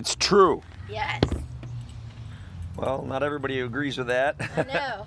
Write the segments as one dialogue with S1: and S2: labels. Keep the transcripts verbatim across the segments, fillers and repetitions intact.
S1: it's true.
S2: Yes.
S1: Well, not everybody agrees with that.
S2: I know.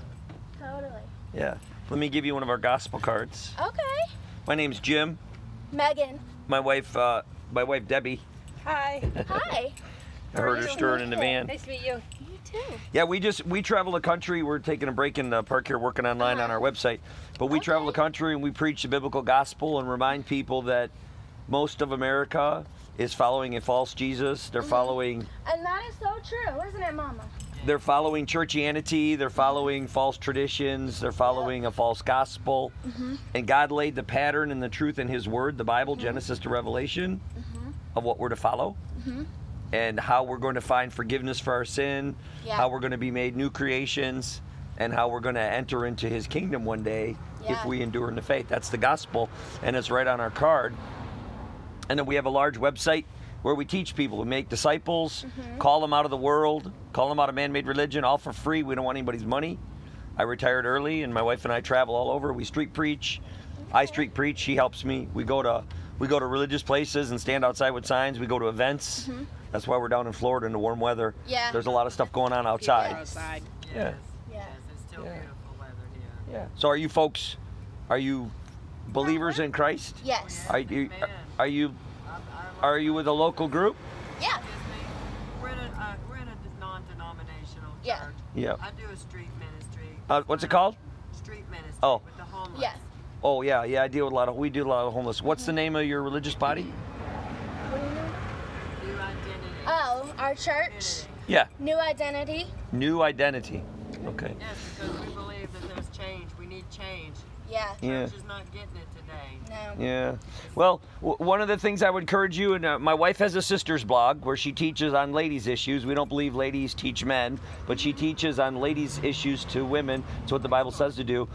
S2: Totally.
S1: Yeah. Let me give you one of our gospel cards.
S2: Okay.
S1: My name's Jim.
S2: Megan.
S1: My wife, uh, my wife Debbie.
S3: Hi.
S2: Hi.
S1: I heard her stirring in the van.
S3: Nice to meet you.
S2: You too.
S1: Yeah, we just we travel the country. We're taking a break in the park here, working online on our website. But we
S2: Okay.
S1: travel the country and we preach the biblical gospel and remind people that most of America is following a false Jesus. They're following
S2: And that is so true, isn't it, Mama?
S1: they're following churchianity. They're following false traditions. They're following a false gospel.
S2: Mm-hmm.
S1: And God laid the pattern and the truth in His Word, the Bible, Genesis to Revelation,
S2: Mm-hmm.
S1: of what we're to follow.
S2: Mm-hmm.
S1: And how we're going to find forgiveness for our sin,
S2: Yeah.
S1: how we're going to be made new creations, and how we're going to enter into His kingdom one day if
S2: Yeah.
S1: we endure in the faith. That's the gospel, and it's right on our card. And then we have a large website where we teach people to make disciples,
S2: Mm-hmm.
S1: call them out of the world, call them out of man-made religion, all for free. We don't want anybody's money. I retired early, and my wife and I travel all over. We street preach. I street preach. She helps me. We go to we go to religious places and stand outside with signs. We go to events.
S2: Mm-hmm.
S1: That's why we're down in Florida in the warm weather.
S2: Yeah.
S1: There's a lot of stuff going on outside.
S3: Outside.
S1: Yeah.
S4: Yes.
S2: Yeah.
S4: Yes, it's still
S1: Yeah.
S4: beautiful weather here.
S1: Yeah. So are you folks, are you believers in Christ?
S2: Yes.
S1: Are you
S4: Amen.
S1: are you
S4: I, I
S1: are you with a local group?
S2: Yeah.
S4: Excuse me. We're in a uh, we're in a non-denominational church.
S2: Yeah.
S1: Yeah.
S4: I do a street ministry.
S1: Uh, what's it called?
S4: Street ministry.
S1: Oh.
S4: With the homeless.
S2: Yeah.
S1: Oh yeah, yeah. I deal with a lot of we do a lot of homeless. What's the name of your religious body?
S2: What do you mean?
S4: New identity.
S2: Oh, our church.
S4: Community.
S1: Yeah.
S2: New identity.
S1: New identity. Okay.
S4: Yes, because we believe that there's change. We need change.
S2: Yeah.
S1: Yeah.
S4: Church is not getting it today.
S2: No.
S1: Yeah. Well, w- one of the things I would encourage you, and uh, my wife has a sister's blog where she teaches on ladies' issues. We don't believe ladies teach men, but she teaches on ladies' issues to women. It's what the Bible says to do.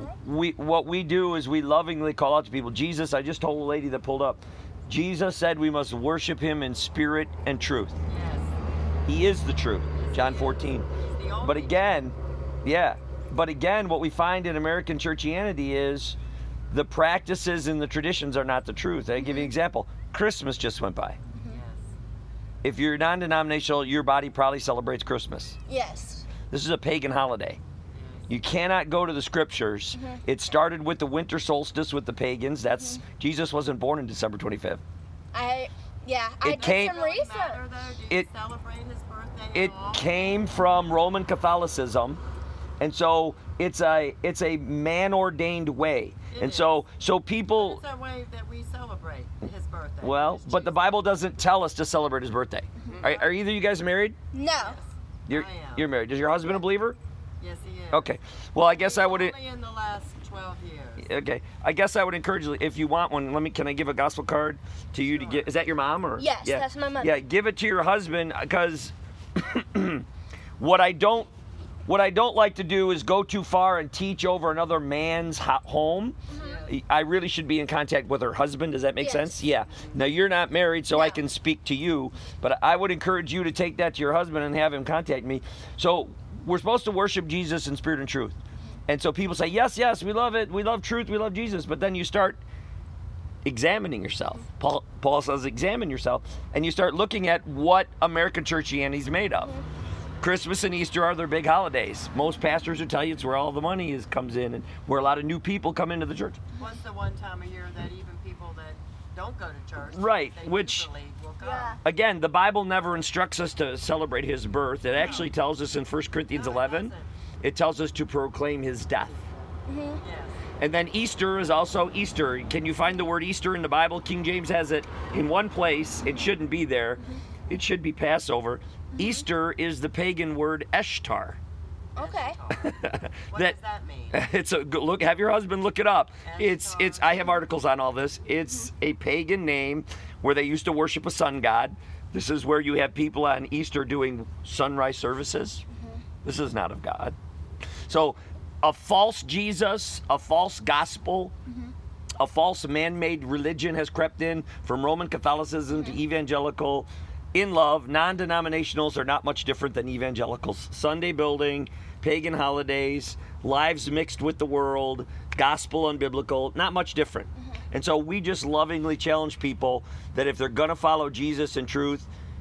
S1: We what we do is we lovingly call out to people. Jesus, I just told a lady that pulled up. Jesus said we must worship Him in spirit and truth.
S4: Yes.
S1: He is the truth. John fourteen.
S4: He's the only
S1: But again, yeah. But again, what we find in American churchianity is the practices and the traditions are not the truth. I give you an example. Christmas just went by.
S4: Yes.
S1: If you're non-denominational, your body probably celebrates Christmas.
S2: Yes.
S1: This is a pagan holiday. You cannot go to the scriptures. It started with the winter solstice with the pagans. That's Jesus wasn't born on December twenty-fifth.
S2: I. Yeah. I
S1: It
S2: did
S1: came-
S2: some
S4: Does it matter,
S2: research.
S4: though? Do you
S1: It-
S4: celebrate his birthday
S1: It
S4: at all?
S1: came from Roman Catholicism, and so it's a it's a man-ordained way.
S4: It
S1: And so so
S4: It's
S1: people
S4: a way that we celebrate his birthday.
S1: well,
S4: His
S1: but the Bible doesn't tell us to celebrate his birthday. Are, are either of you guys married?
S2: No.
S1: You're
S4: I am.
S1: you're married. Is your husband a believer?
S4: Yes, he is.
S1: Okay. Well, I guess I would.
S4: Only in the last twelve years.
S1: Okay. I guess I would encourage you if you want one. Let me. Can I give a gospel card to you to
S4: Sure.
S1: get? Is that your mom or?
S2: Yes,
S1: Yeah.
S2: that's my mother.
S1: Yeah. Give it to your husband because what I don't what I don't like to do is go too far and teach over another man's ho- home.
S4: Yes.
S1: I really should be in contact with her husband. Does that make
S2: Yes.
S1: sense? Yeah. Now you're not married, so I
S2: No.
S1: can speak to you, but I would encourage you to take that to your husband and have him contact me. So we're supposed to worship Jesus in spirit and truth. And so people say, yes, yes, we love it. We love truth. We love Jesus. But then you start examining yourself. Paul, Paul says, examine yourself. And you start looking at what American churchianity is made of. Christmas and Easter are their big holidays. Most pastors will tell you it's where all the money is comes in and where a lot of new people come into the church.
S4: What's the one time a year that even people that don't go to church,
S1: Right,
S4: they
S1: which-
S4: usually will go.
S2: Yeah.
S1: Again, the Bible never instructs us to celebrate his birth. It actually tells us in First Corinthians
S4: No, it
S1: eleven,
S4: doesn't.
S1: it tells us to proclaim his death.
S2: Mm-hmm.
S4: Yes.
S1: And then Easter is also Easter. Can you find the word Easter in the Bible? King James has it in one place. It shouldn't be there. It should be Passover. Easter is the pagan word Eshtar.
S2: Okay.
S4: What
S1: That-
S4: does that mean?
S1: It's a good look. Have your husband look it up. It's
S4: Eshtar.
S1: it's. I have articles on all this. It's a pagan name where they used to worship a sun god. This is where you have people on Easter doing sunrise services. This is not of God. So, a false Jesus, a false gospel, a false man-made religion has crept in from Roman Catholicism to evangelical. In love, non-denominationals are not much different than evangelicals. Sunday building, pagan holidays, lives mixed with the world, gospel unbiblical, not much different. And so we just lovingly challenge people that if they're going to follow Jesus in truth,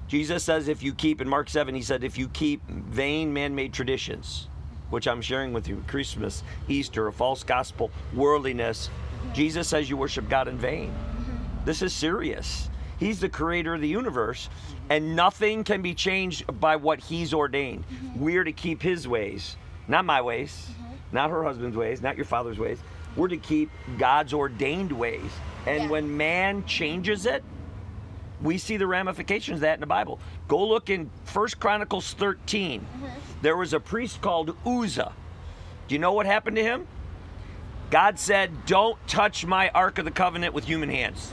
S1: Jesus says if you keep, in Mark seven, he said, if you keep vain man-made traditions, which I'm sharing with you, Christmas, Easter, a false gospel, worldliness, Jesus says you worship God in vain. This is serious. He's the creator of the universe, and nothing can be changed by what he's ordained. We're to keep his ways, not my ways, not her husband's ways, not your father's ways. We're to keep God's ordained ways. And
S2: Yeah.
S1: when man changes it, we see the ramifications of that in the Bible. Go look in First Chronicles thirteen. There was a priest called Uzzah. Do you know what happened to him? God said, don't touch my Ark of the Covenant with human hands.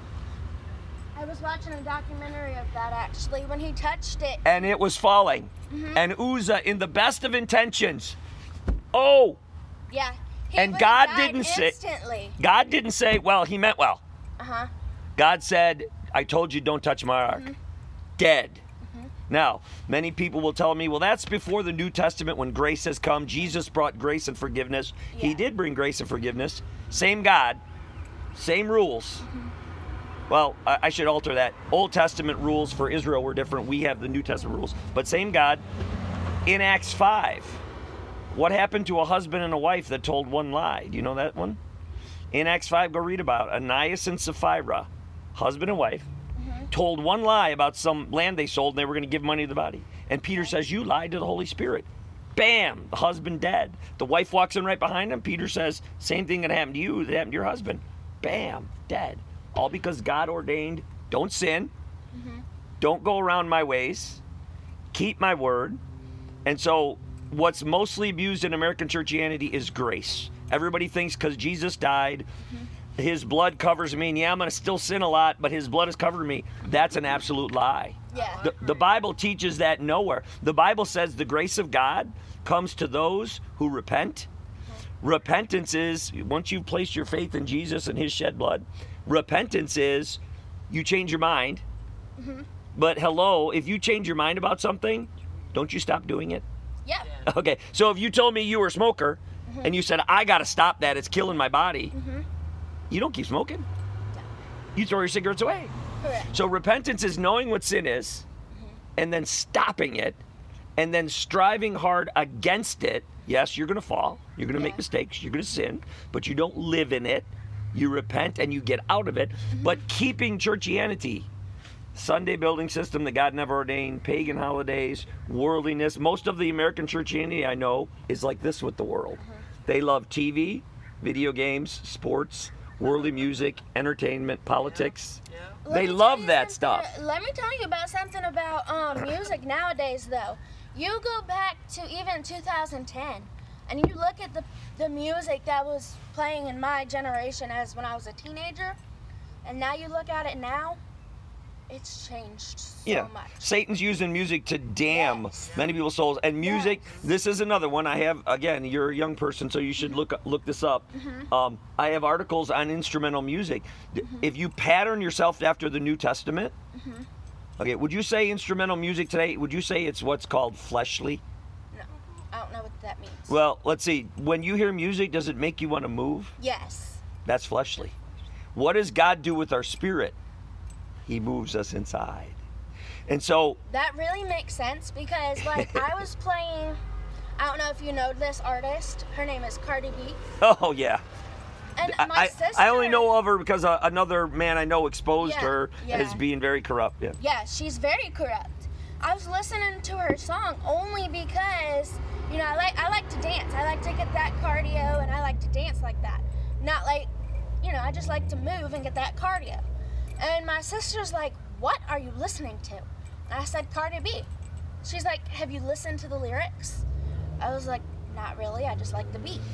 S2: I was watching a documentary of that actually. When he touched it,
S1: And it was falling. And Uzzah, in the best of intentions, oh,
S2: yeah. He
S1: And
S2: would've
S1: God
S2: died
S1: didn't say-
S2: instantly.
S1: God didn't say, well, he meant well.
S2: Uh huh.
S1: God said, I told you don't touch my ark. Dead. Now, many people will tell me, well, that's before the New Testament when grace has come. Jesus brought grace and forgiveness. He
S2: Yeah.
S1: did bring grace and forgiveness. Same God, same rules. Well, I, I should alter that. Old Testament rules for Israel were different. We have the New Testament rules. But same God. In Acts five, what happened to a husband and a wife that told one lie? Do you know that one? In Acts five, go read about it. Ananias and Sapphira, husband and wife, told one lie about some land they sold and they were going to give money to the body. And Peter says, you lied to the Holy Spirit. Bam, the husband dead. The wife walks in right behind him. Peter says, same thing that happened to you, that happened to your husband. Bam, dead. All because God ordained, don't sin, don't go around my ways, keep my word. And so what's mostly abused in American churchianity is grace. Everybody thinks because Jesus died, his blood covers me, and yeah, I'm going to still sin a lot, but his blood has covered me. That's an absolute lie.
S2: Yeah.
S1: The, the Bible teaches that nowhere. The Bible says the grace of God comes to those who repent. Repentance is, once you've placed your faith in Jesus and his shed blood, repentance is you change your mind. But hello, if you change your mind about something, don't you stop doing it?
S2: Yeah.
S1: Okay, so if you told me you were a smoker and you said, I got to stop that, it's killing my body, you don't keep smoking. You throw your cigarettes away.
S2: Correct.
S1: So repentance is knowing what sin is and then stopping it and then striving hard against it. Yes, you're going to fall. You're going to make
S2: Yeah.
S1: mistakes. You're going to sin, but you don't live in it. You repent and you get out of it. But keeping churchianity, Sunday building system that God never ordained, pagan holidays, worldliness. Most of the American churchianity I know is like this with the world. They love T V, video games, sports, worldly music, entertainment, politics.
S4: Yeah.
S2: Let
S1: They
S2: me tell
S1: love
S2: you
S1: that
S2: something-
S1: stuff.
S2: Let me tell you about something about um, music nowadays, though. You go back to even two thousand ten, and you look at the, the music that was playing in my generation as when I was a teenager, and now you look at it now, it's changed so
S1: Yeah,
S2: much.
S1: Satan's using music to damn
S2: Yes.
S1: many people's souls. And music,
S2: Yes.
S1: this is another one. I have, again, you're a young person, so you should look look this up. Um, I have articles on instrumental music. D- If you pattern yourself after the New Testament, okay, would you say instrumental music today, would you say it's what's called fleshly?
S2: No, I don't know what that means.
S1: Well, let's see. When you hear music, does it make you want to move?
S2: Yes.
S1: That's fleshly. What does God do with our spirit? He moves us inside. And so,
S2: That really makes sense because, like, I was playing, I don't know if you know this artist. Her name is Cardi B.
S1: oh yeah.
S2: And
S1: I,
S2: my
S1: I-
S2: sister.
S1: I only know of her because uh, another man I know exposed
S2: Yeah,
S1: her
S2: yeah.
S1: as being very corrupt. Yeah.
S2: Yeah, she's very corrupt. I was listening to her song only because, you know, I like I like to dance. I like to get that cardio and I like to dance like that. Not like, you know, I just like to move and get that cardio. And my sister's like, "What are you listening to?" And I said, "Cardi B." She's like, "Have you listened to the lyrics?" I was like, "Not really. I just like the beat.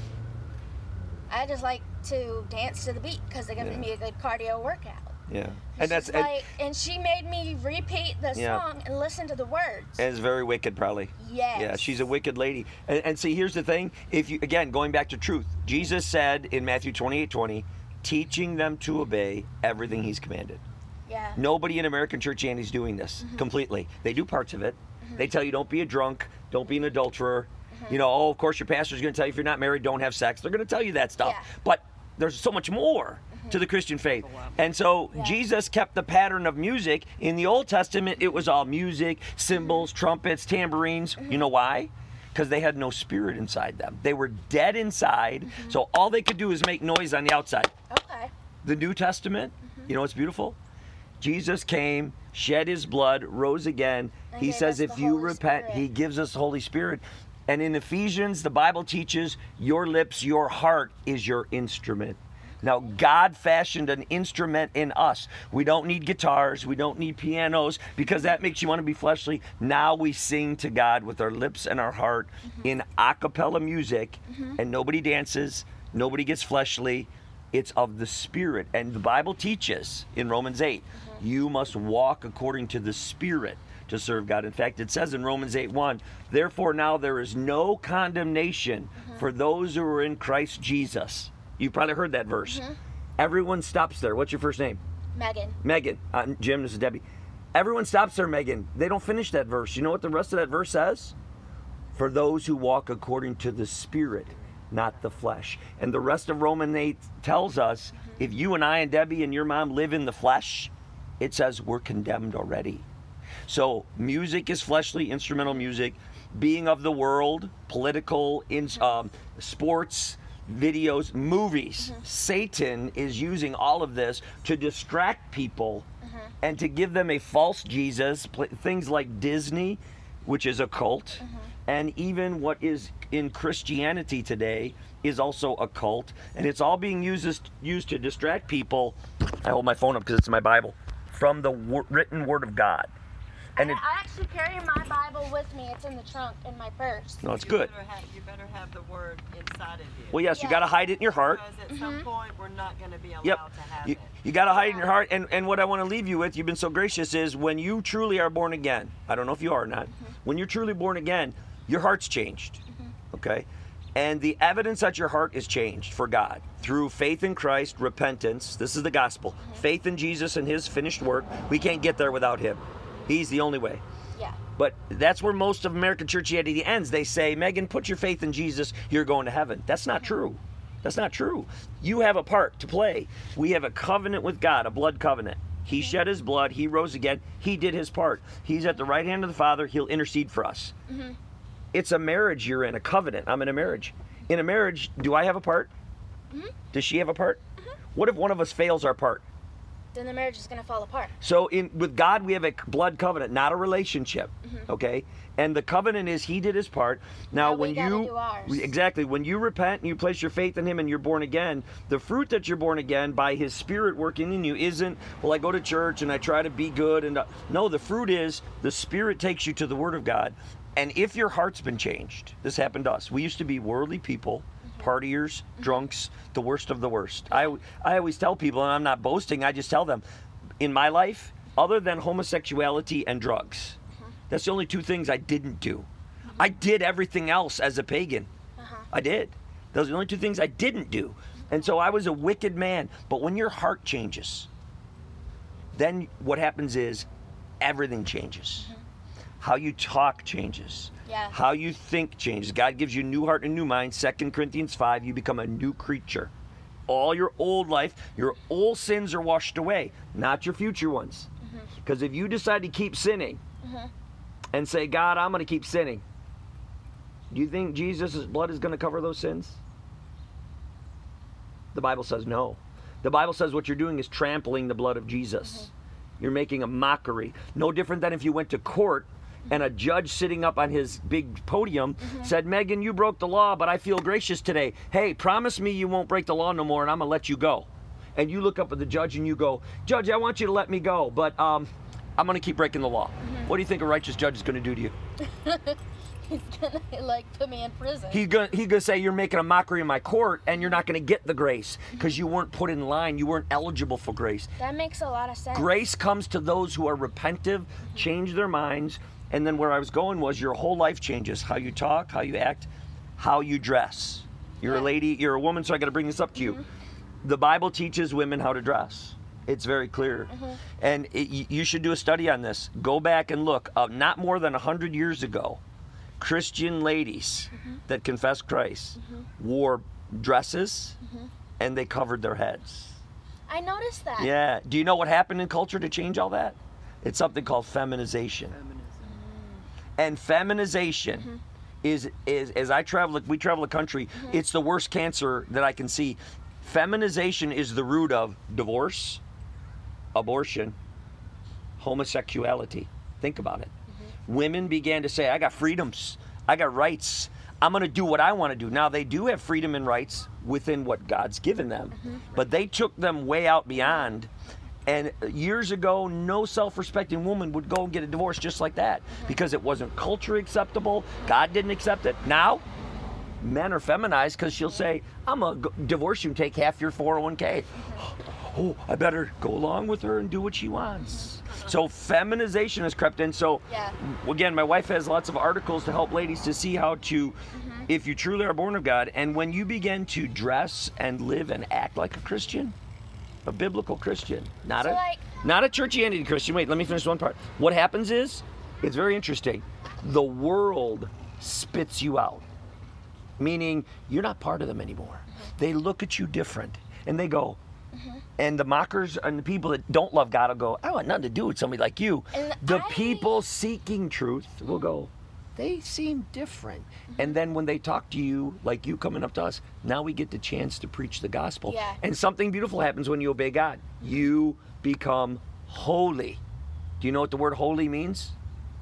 S2: I just like to dance to the beat because they give
S1: Yeah.
S2: me a good cardio workout."
S1: Yeah.
S2: And
S1: And that's
S2: she's
S1: and,
S2: like, and she made me repeat the
S1: Yeah.
S2: song and listen to the words.
S1: and it's very wicked, probably.
S2: Yes.
S1: Yeah, she's a wicked lady. And, and see, here's the thing. If you again going back to truth, Jesus said in Matthew twenty-eight twenty, teaching them to obey everything He's commanded.
S2: Yeah.
S1: Nobody in American churchianity is doing this
S2: Mm-hmm.
S1: completely. They do parts of it. They tell you don't be a drunk, don't be an adulterer. You know, oh, of course your pastor's going to tell you if you're not married, don't have sex. They're going to tell you that stuff.
S2: Yeah.
S1: But there's so much more. to the Christian faith. And so
S2: Yeah.
S1: Jesus kept the pattern of music. In the Old Testament, it was all music, cymbals, trumpets, tambourines. You know why? Because they had no spirit inside them. They were dead inside, so all they could do is make noise on the outside.
S2: Okay.
S1: The New Testament, you know what's beautiful? Jesus came, shed his blood, rose again.
S2: And
S1: He
S2: gave
S1: says
S2: us
S1: if
S2: the
S1: you
S2: Holy
S1: repent,
S2: Spirit.
S1: he gives us the Holy Spirit. And in Ephesians, the Bible teaches your lips, your heart is your instrument. Now, God fashioned an instrument in us. We don't need guitars. We don't need pianos because that makes you want to be fleshly. Now we sing to God with our lips and our heart in a cappella music, and nobody dances, nobody gets fleshly. It's of the Spirit. And the Bible teaches in Romans eight, you must walk according to the Spirit to serve God. In fact, it says in Romans eight one, therefore now there is no condemnation for those who are in Christ Jesus. You probably heard that verse. Everyone stops there. What's your first name?
S2: Megan.
S1: Megan. Uh, Jim, this is Debbie. Everyone stops there, Megan. They don't finish that verse. You know what the rest of that verse says? For those who walk according to the Spirit, not the flesh. And the rest of Romans eight tells us, if you and I and Debbie and your mom live in the flesh, it says we're condemned already. So music is fleshly, instrumental music. Being of the world, political, in, um, sports, videos, movies. Satan is using all of this to distract people and to give them a false Jesus. Pl- things like Disney, which is a cult, and even what is in Christianity today is also a cult. And it's all being used, as, used to distract people. I hold my phone up because it's my Bible. From the wor- written Word of God. And
S2: I,
S1: it,
S2: I actually carry my Bible with me. It's in the trunk in my purse.
S1: no, it's
S4: You
S1: good.
S4: better have, you better have the word inside of you.
S1: Well, yes, you
S2: Yeah.
S1: got to hide it in your heart.
S4: Because at some point, we're not going to be allowed
S1: Yep.
S4: to have
S1: You,
S4: it.
S1: you got to hide it in your heart. And, and what I want to leave you with, you've been so gracious, is when you truly are born again, I don't know if you are or not, when you're truly born again, your heart's changed. Okay? And the evidence that your heart is changed for God through faith in Christ, repentance. This is the gospel. Faith in Jesus and his finished work. We can't get there without him. He's the only way.
S2: Yeah.
S1: But that's where most of American churchianity ends. They say, Megan, put your faith in Jesus, you're going to heaven. That's not true. That's not true. You have a part to play. We have a covenant with God, a blood covenant. He shed his blood. He rose again. He did his part. He's at the right hand of the Father. He'll intercede for us. It's a marriage you're in, a covenant. I'm in a marriage. In a marriage, do I have a part? Does she have a part? What if one of us fails our part?
S2: Then the marriage is going to fall apart.
S1: So in with God, we have a blood covenant, not a relationship. Okay? And the covenant is he did his part. Now,
S2: Now we
S1: when
S2: gotta
S1: you
S2: do ours.
S1: exactly when you repent and you place your faith in him and you're born again, the fruit that you're born again by his Spirit working in you isn't, well, I go to church and I try to be good. And uh, no, the fruit is the Spirit takes you to the Word of God. And if your heart's been changed, this happened to us. We used to be worldly people, partiers, drunks, the worst of the worst. I, I always tell people, and I'm not boasting, I just tell them, in my life, other than homosexuality and drugs, that's the only two things I didn't do. I did everything else as a pagan. I did. Those are the only two things I didn't do. And so I was a wicked man. But when your heart changes, then what happens is everything changes. How you talk changes.
S2: Yeah.
S1: How you think changes. God gives you a new heart and a new mind. Second Corinthians five, you become a new creature. All your old life, your old sins are washed away, not your future ones. Because if you decide to keep sinning and say, God, I'm going to keep sinning, do you think Jesus' blood is going to cover those sins? The Bible says no. The Bible says what you're doing is trampling the blood of Jesus. You're making a mockery. No different than if you went to court and a judge sitting up on his big podium said, Megan, you broke the law, but I feel gracious today. Hey, promise me you won't break the law no more and I'm going to let you go. And you look up at the judge and you go, Judge, I want you to let me go, but um, I'm going to keep breaking the law. What do you think a righteous judge is going to do to you?
S2: He's going to, like, put me in prison.
S1: He's going he's to say you're making a mockery in my court and you're not going to get the grace because you weren't put in line. You weren't eligible for grace.
S2: That makes a lot of sense.
S1: Grace comes to those who are repentive, change their minds, and then where I was going was your whole life changes. How you talk, how you act, how you dress. You're a
S2: Yeah.
S1: lady, you're a woman, so I got to bring this up to you. The Bible teaches women how to dress. It's very clear. And it, you- you should do a study on this. Go back and look. Uh, not more than one hundred years ago, Christian ladies that confessed Christ wore dresses and they covered their heads.
S2: I noticed that.
S1: Yeah. Do you know what happened in culture to change all that? It's something called feminization. And feminization mm-hmm. is, is, as I travel, we travel the country, mm-hmm. it's the worst cancer that I can see. Feminization is the root of divorce, abortion, homosexuality. Think about it. Mm-hmm. Women began to say, I got freedoms, I got rights, I'm going to do what I want to do. Now, they do have freedom and rights within what God's given them, mm-hmm. but they took them way out beyond. And years ago, no self-respecting woman would go and get a divorce just like that mm-hmm. because it wasn't culture acceptable. God didn't accept it. Now, men are feminized because she'll say, I'm going to divorce you and take half your four oh one k. Mm-hmm. Oh, I better go along with her and do what she wants. So feminization has crept in. So
S2: yeah.
S1: again, my wife has lots of articles to help ladies to see how to, mm-hmm. if you truly are born of God, and when you begin to dress and live and act like a Christian, a biblical Christian, not
S2: so
S1: a
S2: like,
S1: not a churchianity Christian. Wait, let me finish one part. What happens is, it's very interesting. The world spits you out, meaning you're not part of them anymore. Mm-hmm. They look at you different, and they go, mm-hmm. and the mockers and the people that don't love God will go, I want nothing to do with somebody like you.
S2: And
S1: the
S2: I...
S1: people seeking truth will go, they seem different. Mm-hmm. And then when they talk to you, like you coming up to us, now we get the chance to preach the gospel.
S2: Yeah.
S1: And something beautiful happens when you obey God. You become holy. Do you know what the word holy means?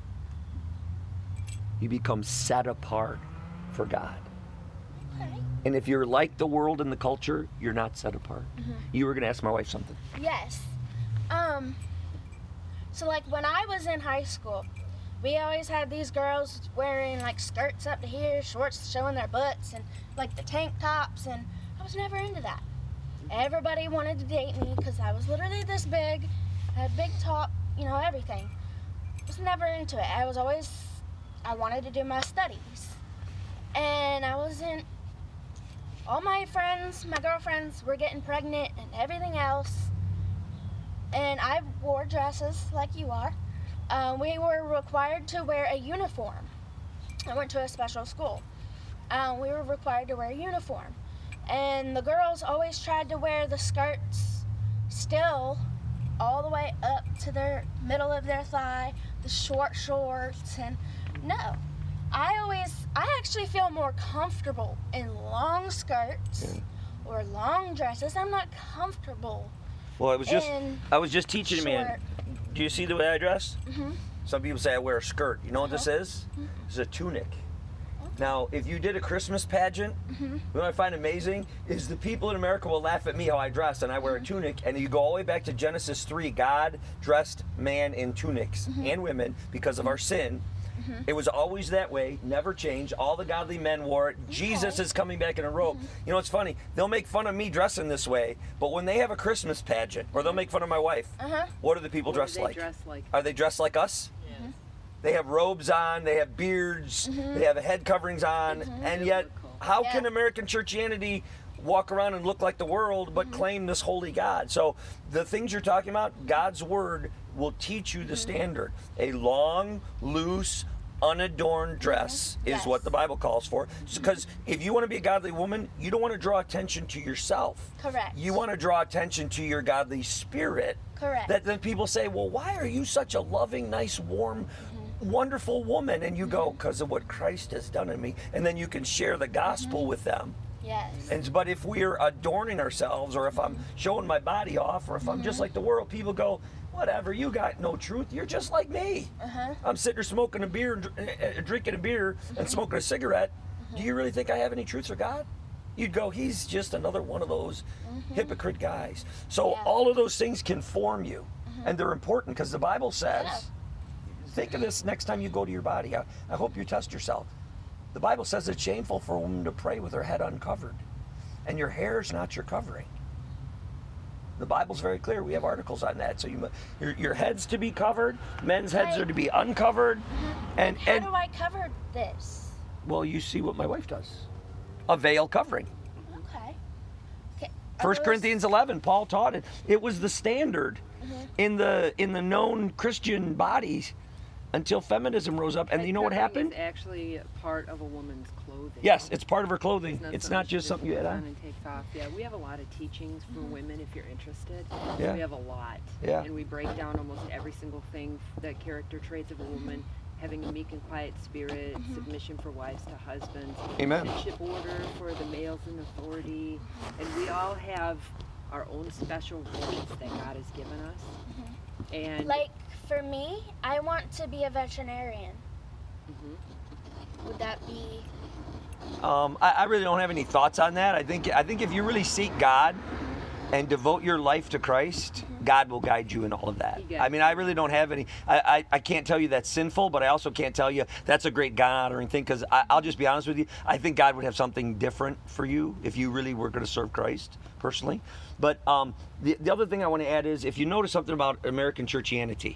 S1: You become set apart for God.
S2: Okay.
S1: And if you're like the world and the culture, you're not set apart. Mm-hmm. You were going to ask my wife something.
S2: Yes. Um. So like when I was in high school, we always had these girls wearing like skirts up to here, shorts showing their butts, and like the tank tops, and I was never into that. Everybody wanted to date me because I was literally this big, had a big top, you know, everything. I was never into it. I was always, I wanted to do my studies. And I wasn't, all my friends, my girlfriends were getting pregnant and everything else. And I wore dresses like you are. Uh, we were required to wear a uniform. I went to a special school. Um, we were required to wear a uniform. And the girls always tried to wear the skirts still all the way up to their middle of their thigh, the short shorts, and no. I always, I actually feel more comfortable in long skirts yeah. or long dresses. I'm not comfortable.
S1: Well, I was just,
S2: in
S1: I was just teaching
S2: short.
S1: a man. Do you see the way I dress?
S2: Mm-hmm.
S1: Some people say I wear a skirt. You know what
S2: uh-huh.
S1: this is?
S2: Mm-hmm.
S1: This is a tunic. Now, if you did a Christmas pageant,
S2: mm-hmm.
S1: what I find amazing is the people in America will laugh at me how I dress, and I wear a tunic, and you go all the way back to Genesis three. God dressed man in tunics mm-hmm. and women because of our sin. Mm-hmm. It was always that way, never changed. All the godly men wore it. Okay. Jesus is coming back in a robe. Mm-hmm. You know, it's funny. They'll make fun of me dressing this way, but when they have a Christmas pageant, or they'll make fun of my wife,
S2: uh-huh.
S1: what do the people
S4: What
S1: dress
S4: do they
S1: like?
S4: dress like?
S1: Are they dressed like us?
S4: Yes.
S1: They have robes on, they have beards,
S2: mm-hmm.
S1: they have head coverings on,
S2: mm-hmm.
S1: and yet how
S2: yeah.
S1: can American churchianity walk around and look like the world but mm-hmm. claim this holy God? So the things you're talking about, God's word will teach you the
S2: mm-hmm.
S1: standard. A long, loose, unadorned dress
S2: mm-hmm.
S1: is
S2: yes.
S1: what the Bible calls for. Because mm-hmm. if you want to be a godly woman, you don't want to draw attention to yourself.
S2: Correct.
S1: You want to draw attention to your godly spirit.
S2: Correct.
S1: That then people say, well, why are you such a loving, nice, warm, mm-hmm. wonderful woman? And you mm-hmm. go, because of what Christ has done in me. And then you can share the gospel mm-hmm. with them.
S2: Yes.
S1: And but if we're adorning ourselves, or if I'm showing my body off, or if I'm just
S2: Mm-hmm.
S1: like the world, people go, whatever, you got no truth. You're just like me.
S2: Uh-huh.
S1: I'm sitting there smoking a beer, and dr- uh, drinking a beer,
S2: Mm-hmm.
S1: and smoking a cigarette. Do you really think I have any truth for God? You'd go, he's just another one of those
S2: Mm-hmm.
S1: hypocrite guys. So
S2: Yeah.
S1: all of those things can form you,
S2: Mm-hmm.
S1: and they're important because the Bible says,
S2: Yeah.
S1: think of this next time you go to your body. I, I hope you test yourself. The Bible says it's shameful for a woman to pray with her head uncovered, and your hair is not your covering. The Bible's very clear. We have articles on that. So you, your, your head's to be covered. Men's heads
S2: Right.
S1: are to be uncovered.
S2: Mm-hmm.
S1: And
S2: How
S1: and
S2: do I cover this?
S1: well, you see what my wife does. A veil covering.
S2: Okay. Okay. Are
S1: First
S2: those-
S1: Corinthians eleven, Paul taught it. It was the standard
S2: Mhm.
S1: in the in the known Christian bodies until feminism rose up. And you know what
S3: Cuffing
S1: happened?
S3: is actually part of a woman's clothing.
S1: Yes, it's part of her clothing.
S3: It's not
S1: It's
S3: something
S1: not
S3: she
S1: just something you add
S3: puts
S1: on.
S3: and takes off. Yeah, we have a lot of teachings for women if you're interested.
S1: Yeah.
S3: We have a lot.
S1: Yeah.
S3: And we break down almost every single thing, the character traits of a woman, having a meek and quiet spirit, submission for wives to husbands,
S1: Amen.
S3: kinship order for the males in authority. And we all have our own special roles that God has given us. And
S2: Like for me, I want to be a veterinarian.
S3: Mhm.
S2: Would that be?
S1: Um, I, I really don't have any thoughts on that. I think I think if you really seek God and devote your life to Christ, God will guide you in all of that.
S3: He guides
S1: I mean, I really don't have any. I, I, I can't tell you that's sinful, but I also can't tell you that's a great God-honoring thing, because I'll just be honest with you. I think God would have something different for you if you really were going to serve Christ personally. But um, the, the other thing I want to add is, if you notice something about American churchianity,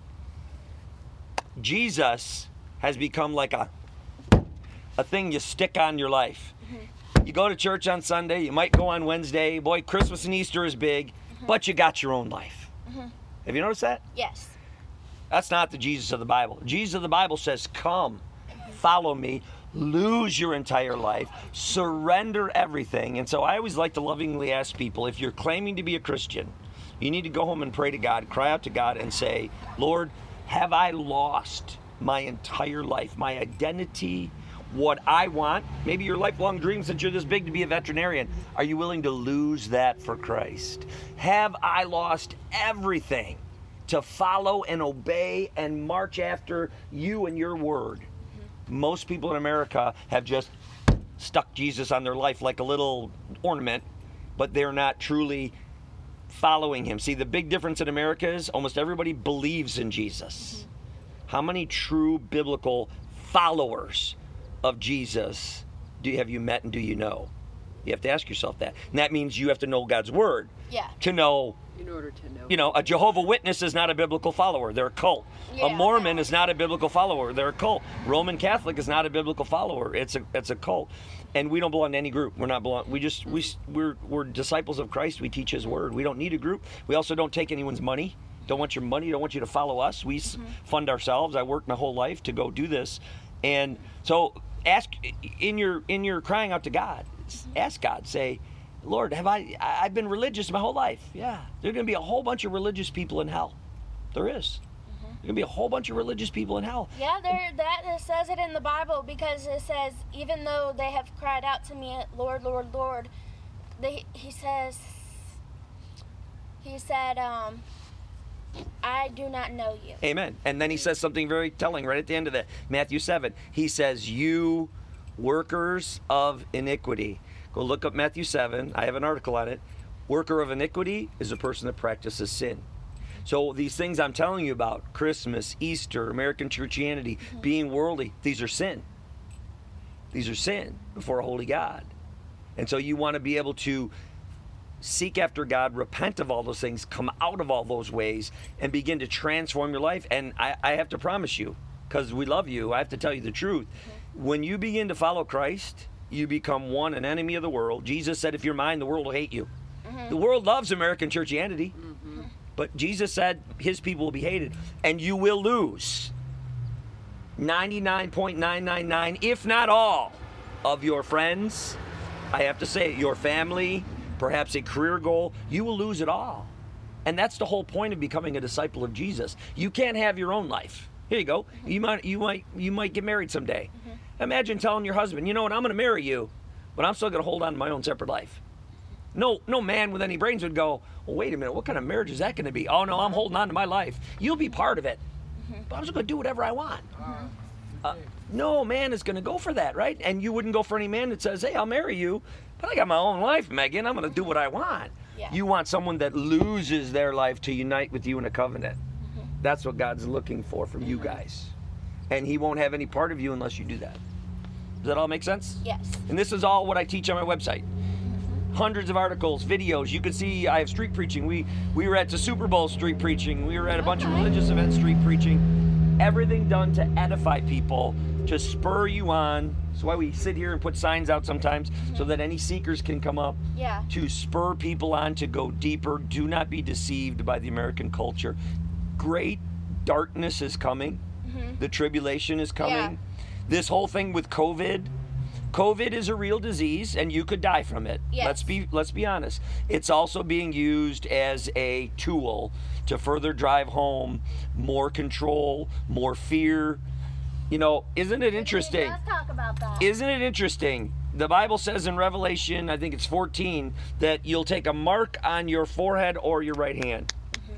S1: Jesus has become like a a thing you stick on your life. You go to church on Sunday, you might go on Wednesday. Boy, Christmas and Easter is big, but you got your own life. Have you noticed that?
S2: Yes.
S1: That's not the Jesus of the Bible. Jesus of the Bible says, come, follow me, lose your entire life, surrender everything. And so I always like to lovingly ask people, if you're claiming to be a Christian, you need to go home and pray to God, cry out to God and say, Lord, have I lost my entire life, my identity, what I want? Maybe your lifelong dream since you're this big to be a veterinarian. Are you willing to lose that for Christ? Have I lost everything to follow and obey and march after you and your word? Mm-hmm. Most people in America have just stuck Jesus on their life like a little ornament, but they're not truly following him. See, the big difference in America is almost everybody believes in Jesus. Mm-hmm. How many true biblical followers of Jesus do you, have you met and do you know? You have to ask yourself that. And that means you have to know God's word.
S2: Yeah.
S1: To know,
S3: in order to know.
S1: you know, a Jehovah Witness is not a biblical follower. They're a cult.
S2: Yeah.
S1: A Mormon is not a biblical follower. They're a cult. Roman Catholic is not a biblical follower. It's a it's a cult. And we don't belong to any group. We're not belong. We just we we're we're disciples of Christ. We teach his word. We don't need a group. We also don't take anyone's money. Don't want your money. Don't want you to follow us. We mm-hmm. fund ourselves. I worked my whole life to go do this. And so ask in your in your crying out to God, ask God, say, Lord, have I I've been religious my whole life? Yeah. There's going to be a whole bunch of religious people in hell. There is. Mm-hmm. There's going to be a whole bunch of religious people in hell.
S2: Yeah, there that it says it in the Bible, because it says, even though they have cried out to me, Lord, Lord, Lord, they he says he said um I do not know you.
S1: Amen. And then he says something very telling right at the end of that. Matthew seven. He says, you workers of iniquity. Go look up Matthew seven. I have an article on it. Worker of iniquity is a person that practices sin. So these things I'm telling you about, Christmas, Easter, American churchianity, mm-hmm. being worldly, these are sin. These are sin before a holy God. And so you want to be able to seek after God, repent of all those things, come out of all those ways, and begin to transform your life. And I, I have to promise you, because we love you, I have to tell you the truth. Mm-hmm. When you begin to follow Christ, you become one, an enemy of the world. Jesus said, if you're mine, the world will hate you. Mm-hmm. The world loves American churchianity, mm-hmm. but Jesus said his people will be hated, and you will lose ninety-nine point nine nine nine, if not all, of your friends. I have to say, your family, perhaps a career goal, you will lose it all. And that's the whole point of becoming a disciple of Jesus. You can't have your own life. Here you go. Mm-hmm. You might you might you might get married someday. Mm-hmm. Imagine telling your husband, you know what, I'm going to marry you, but I'm still going to hold on to my own separate life. No no man with any brains would go, well, wait a minute, what kind of marriage is that going to be? Oh no, I'm holding on to my life. You'll be part of it, mm-hmm. but I'm just going to do whatever I want. Mm-hmm. Uh, no man is going to go for that, right? And you wouldn't go for any man that says, hey, I'll marry you, but I got my own life, Megan. I'm going to do what I want. Yeah. You want someone that loses their life to unite with you in a covenant. Mm-hmm. That's what God's looking for from mm-hmm. you guys. And he won't have any part of you unless you do that. Does that all make sense?
S2: Yes.
S1: And this is all what I teach on my website. Mm-hmm. Hundreds of articles, videos. You can see I have street preaching. We we were at the Super Bowl street preaching. We were at a bunch okay. of religious events street preaching. Everything done to edify people, to spur you on. That's why we sit here and put signs out sometimes, mm-hmm. so that any seekers can come up.
S2: Yeah.
S1: To spur people on to go deeper. Do not be deceived by the American culture. Great darkness is coming. Mm-hmm.
S2: Mhm.
S1: The tribulation is coming.
S2: Yeah.
S1: This whole thing with COVID. COVID is a real disease, and you could die from it.
S2: Yes.
S1: Let's be let's be honest. It's also being used as a tool to further drive home more control, more fear. You know, isn't it interesting?
S2: Let's talk about that.
S1: Isn't it interesting? The Bible says in Revelation, I think it's fourteen, that you'll take a mark on your forehead or your right hand.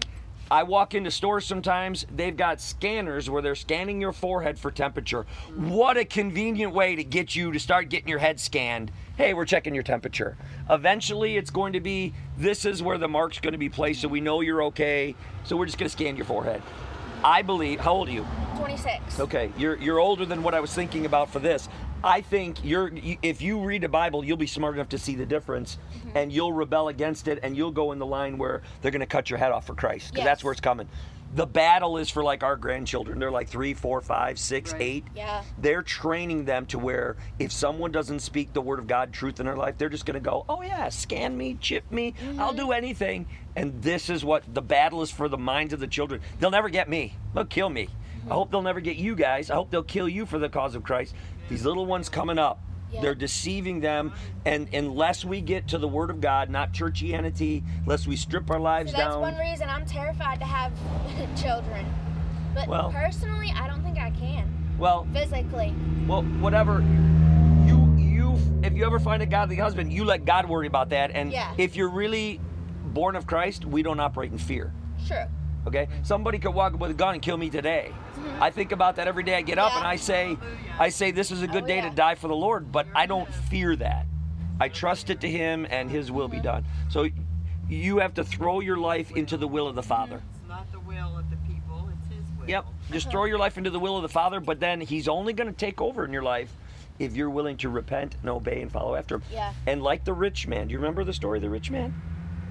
S1: I walk into stores sometimes, they've got scanners where they're scanning your forehead for temperature. What a convenient way to get you to start getting your head scanned. Hey, we're checking your temperature. Eventually, it's going to be, this is where the mark's going to be placed, so we know you're okay. So we're just going to scan your forehead. I believe, how old are you?
S2: twenty-six.
S1: Okay, you're you're older than what I was thinking about for this. I think you're if you read the Bible, you'll be smart enough to see the difference,
S2: Mm-hmm.
S1: and you'll rebel against it, and you'll go in the line where they're going to cut your head off for Christ, because
S2: Yes.
S1: that's where it's coming. The battle is for like our grandchildren. They're like three, four, five, six,
S3: Right.
S1: eight.
S2: Yeah.
S1: They're training them to where if someone doesn't speak the word of God, truth in their life, they're just going to go, oh yeah, scan me, chip me,
S2: Mm-hmm.
S1: I'll do anything. And this is what the battle is for the minds of the children. They'll never get me. They'll kill me. I hope they'll never get you guys. I hope they'll kill you for the cause of Christ. These little ones coming up,
S2: Yeah.
S1: they're deceiving them. And unless we get to the word of God, not churchianity, unless we strip our lives
S2: So that's
S1: down.
S2: one reason I'm terrified to have children. But
S1: Well-
S2: personally, I don't think I can.
S1: Well,
S2: Physically.
S1: well, whatever. You, you, if you ever find a godly husband, you let God worry about that. And
S2: Yeah.
S1: if you're really born of Christ, we don't operate in fear.
S2: Sure.
S1: Okay, somebody could walk up with a gun and kill me today. I think about that every day. I get up
S2: Yeah.
S1: and I say, I say, this is a good
S2: Oh,
S1: day
S2: yeah.
S1: to die for the Lord. But I don't fear that. I trust it to Him, and His will be done. So you have to throw your life into the will of the Father.
S4: It's not the will of the people, it's his will.
S1: Yep, just throw your life into the will of the Father. But then He's only going to take over in your life if you're willing to repent and obey and follow after Him.
S2: Yeah.
S1: And like the rich man, do you remember the story of the rich man?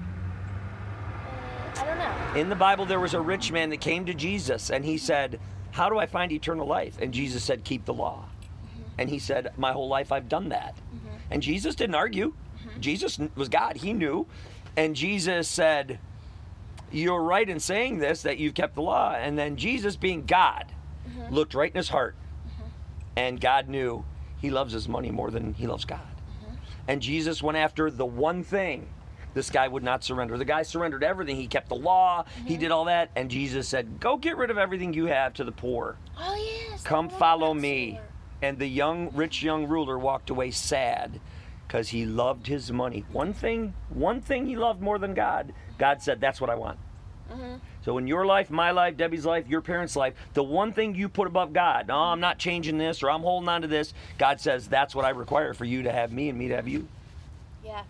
S2: Uh, I don't know.
S1: In the Bible, there was a rich man that came to Jesus, and he said, how do I find eternal life? And Jesus said, keep the law. And he said, my whole life I've done that. And Jesus didn't argue. Jesus was God. He knew. And Jesus said, you're right in saying this, that you've kept the law. And then Jesus, being God, looked right in his heart. And God knew he loves his money more than he loves God. And Jesus went after the one thing this guy would not surrender. The guy surrendered everything. He kept the law. He did all that. And Jesus said, go get rid of everything you have to the poor.
S2: Oh, yes. I
S1: Come
S2: remember
S1: follow
S2: that
S1: me.
S2: story.
S1: And the young, rich young ruler walked away sad because he loved his money. One thing, one thing he loved more than God. God said, that's what I want. So in your life, my life, Debbie's life, your parents' life, the one thing you put above God, no, I'm not changing this or I'm holding on to this. God says, that's what I require for you to have me and me to have you.
S2: Yeah.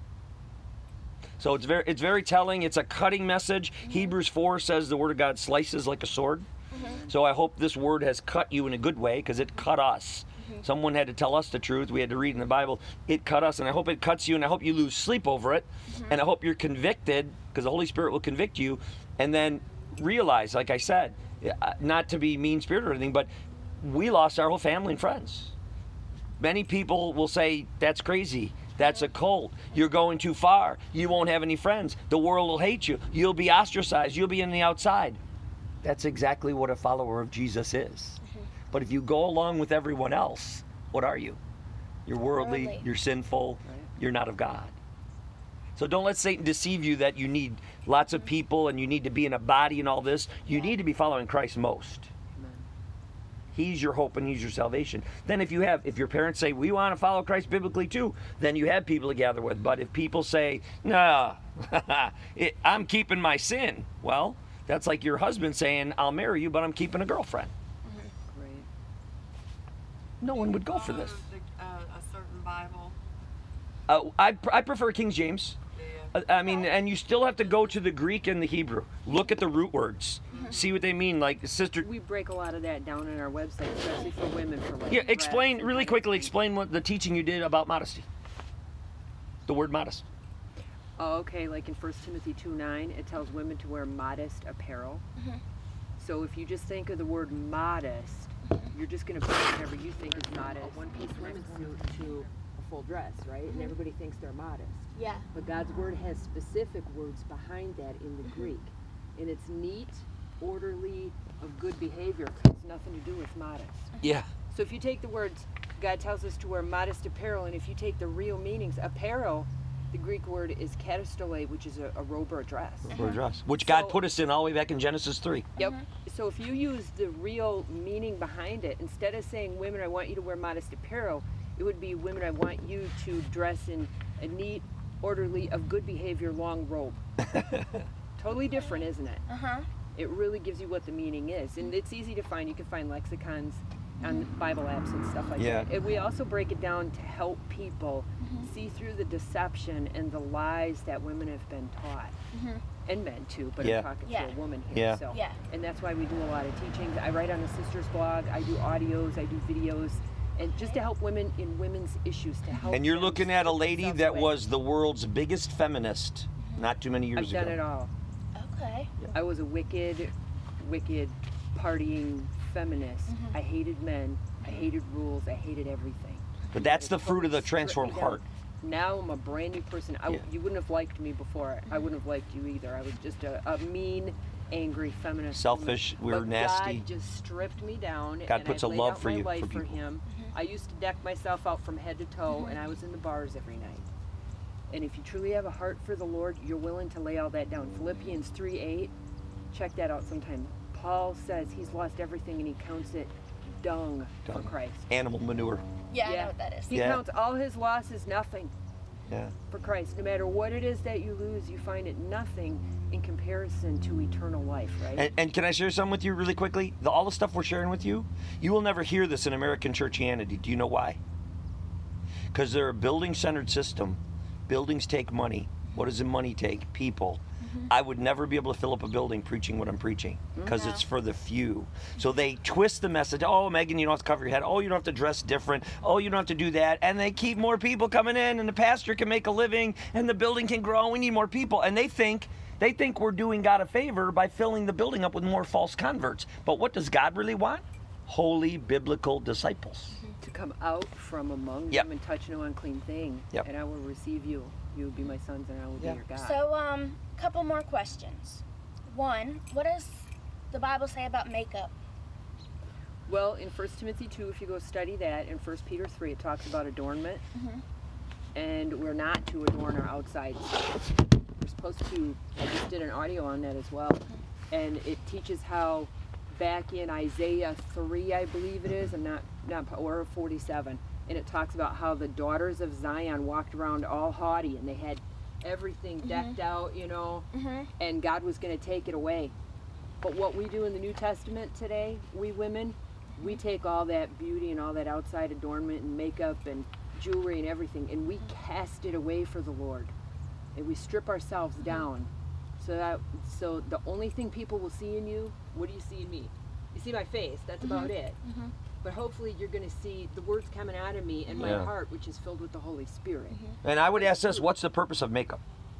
S1: So it's very, it's very telling. It's a cutting message. Hebrews four says the word of God slices like a sword. So I hope this word has cut you in a good way, because it cut us. Someone had to tell us the truth. We had to read in the Bible. It cut us, and I hope it cuts you, and I hope you lose sleep over it. And I hope you're convicted, because the Holy Spirit will convict you. And then realize, like I said, uh, not to be mean-spirited or anything, but we lost our whole family and friends. Many people will say, that's crazy. That's a cult. You're going too far. You won't have any friends. The world will hate you. You'll be ostracized. You'll be in the outside. That's exactly what a follower of Jesus is. But if you go along with everyone else, what are you? You're worldly,
S2: Worldly.
S1: you're sinful, you're not of God. So don't let Satan deceive you that you need lots of people and you need to be in a body and all this. You need to be following Christ most. He's your hope and he's your salvation. Then if you have, if your parents say, we want to follow Christ biblically too, then you have people to gather with. But if people say, no, it, I'm keeping my sin, well, that's like your husband saying, I'll marry you, but I'm keeping a girlfriend.
S3: Right.
S1: No one would go for
S4: Follow
S1: this.
S4: the, uh, a certain Bible.
S1: Uh, I, I prefer King James.
S4: Yeah.
S1: Uh, I mean, and you still have to go to the Greek and the Hebrew. Look at the root words. See what they mean. Like, sister,
S3: We break a lot of that down on our website, especially for women. For like
S1: yeah,
S3: dress
S1: explain,
S3: and
S1: really
S3: like-
S1: quickly, explain what the teaching you did about modesty. The word modest.
S3: Oh, okay. Like in First Timothy two nine, it tells women to wear modest apparel. So if you just think of the word modest, you're just going to put whatever you think is modest. A one-piece women's suit to a full dress, right? And everybody thinks they're modest.
S2: Yeah.
S3: But God's word has specific words behind that in the Greek. And it's neat, orderly, of good behavior has nothing to do with modest.
S1: Yeah.
S3: So if you take the words, God tells us to wear modest apparel, and if you take the real meanings, apparel, the Greek word is katastole, which is a, a robe or a dress.
S1: For a dress, which God
S3: So-
S1: put us in all the way back in Genesis three.
S3: Yep. So if you use the real meaning behind it, instead of saying, women, I want you to wear modest apparel, it would be, women, I want you to dress in a neat, orderly, of good behavior, long robe. Totally different, isn't it?
S2: Uh-huh.
S3: It really gives you what the meaning is. And it's easy to find. You can find lexicons on Bible apps and stuff like
S1: Yeah.
S3: that. And we also break it down to help people see through the deception and the lies that women have been taught. And men too, but
S1: Yeah.
S3: I'm talking
S2: Yeah.
S3: to a woman here.
S1: Yeah.
S3: So.
S2: Yeah.
S3: And that's why we do a lot of teachings. I write on the Sisters blog. I do audios. I do videos. And just to help women in women's issues, to help
S1: And you're
S3: them
S1: looking at a
S3: strip
S1: lady
S3: themselves
S1: that
S3: away.
S1: was the world's biggest feminist not too many years
S3: I've done
S1: ago.
S3: it all.
S2: Okay.
S3: I was a wicked, wicked, partying feminist.
S2: Mm-hmm.
S3: I hated men. I hated rules. I hated everything.
S1: But that's
S3: It
S1: the fruit of the
S3: totally stripped
S1: transformed
S3: me down.
S1: heart.
S3: Now I'm a brand new person. I,
S1: Yeah.
S3: You wouldn't have liked me before. I wouldn't have liked you either. I was just a, a mean, angry feminist.
S1: Selfish,
S3: woman.
S1: we were
S3: But
S1: nasty.
S3: God just stripped me down.
S1: God
S3: and
S1: puts
S3: I
S1: a
S3: laid
S1: love
S3: out
S1: for
S3: my
S1: you,
S3: life
S1: for
S3: for
S1: people.
S3: Him. I used to deck myself out from head to toe, and I was in the bars every night. And if you truly have a heart for the Lord, you're willing to lay all that down. Philippians three eight, check that out sometime. Paul says he's lost everything and he counts it dung,
S1: Dung.
S3: for Christ.
S1: Animal manure.
S2: Yeah, I
S3: Yeah.
S2: know what that is.
S3: He
S1: Yeah.
S3: counts all his losses nothing
S1: Yeah.
S3: for Christ. No matter what it is that you lose, you find it nothing in comparison to eternal life, right?
S1: And, and can I share something with you really quickly? The, all the stuff we're sharing with you, you will never hear this in American churchianity. Do you know why? Because they're a building-centered system. Buildings take money. What does the money take? People. I would never be able to fill up a building preaching what I'm preaching because
S2: No.
S1: it's for the few. So they twist the message. Oh, Megan, you don't have to cover your head. Oh, you don't have to dress different. Oh, you don't have to do that. And they keep more people coming in, and the pastor can make a living, and the building can grow. We need more people. And they think they think we're doing God a favor by filling the building up with more false converts. But what does God really want? Holy biblical disciples.
S3: to come out from among
S1: Yep.
S3: them and touch no unclean thing.
S1: Yep.
S3: And I will receive you. You will be my sons and I will
S1: Yeah.
S3: be your God.
S2: So, um, couple more questions. One, what does the Bible say about makeup?
S3: Well, in First Timothy two, if you go study that, in First Peter three, it talks about adornment.
S2: Mhm.
S3: And we're not to adorn our outside. We're supposed to, I just did an audio on that as well. And it teaches how back in Isaiah three, I believe it is, I'm not, not or forty-seven, and it talks about how the daughters of Zion walked around all haughty and they had everything decked out, you know,
S2: Mm-hmm.
S3: and God was going to take it away. But what we do in the New Testament today, we women, we take all that beauty and all that outside adornment and makeup and jewelry and everything, and we cast it away for the Lord. And we strip ourselves down. So that so the only thing people will see in you, what do you see in me? You see my face, that's about it.
S2: Mhm.
S3: But hopefully you're going to see the words coming out of me and my
S1: Yeah.
S3: heart, which is filled with the Holy Spirit.
S1: And I would ask this, what's the purpose of makeup?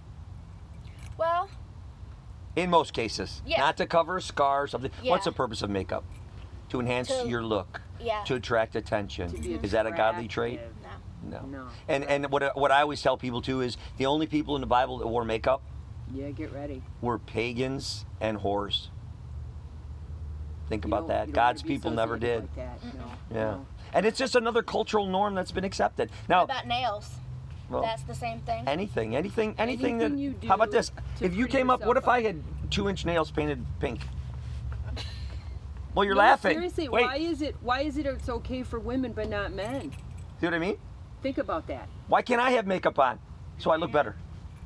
S2: Well,
S1: In most cases.
S2: Yeah.
S1: Not to cover a scar or something. What's
S2: Yeah.
S1: the purpose of makeup? To enhance
S2: To-
S1: your look.
S2: yeah.
S1: To attract attention.
S3: To be
S1: Is that a godly trait?
S3: attractive.
S2: No.
S1: No.
S3: No.
S1: And and what I- what I always tell people too is the only people in the Bible that wore makeup
S3: Yeah, get ready.
S1: were pagans and whores. Think
S3: You
S1: about
S3: don't-
S1: that.
S3: you don't
S1: God's
S3: wanna be
S1: people never did.
S3: associated Like that. No,
S1: Yeah.
S3: no.
S1: And it's just another cultural norm that's been accepted. Now,
S2: What about nails?
S1: well,
S2: That's the same thing.
S1: anything, anything, anything that.
S3: Anything you do
S1: how about this?
S3: to
S1: If you
S3: pretty
S1: came up, what if
S3: yourself
S1: I had two-inch nails painted pink? Well, you're
S3: No,
S1: laughing.
S3: Seriously,
S1: Wait,
S3: why is it why is it it's okay for women but not men?
S1: see what I mean?
S3: Think about that.
S1: Why can't I have makeup on so I look better?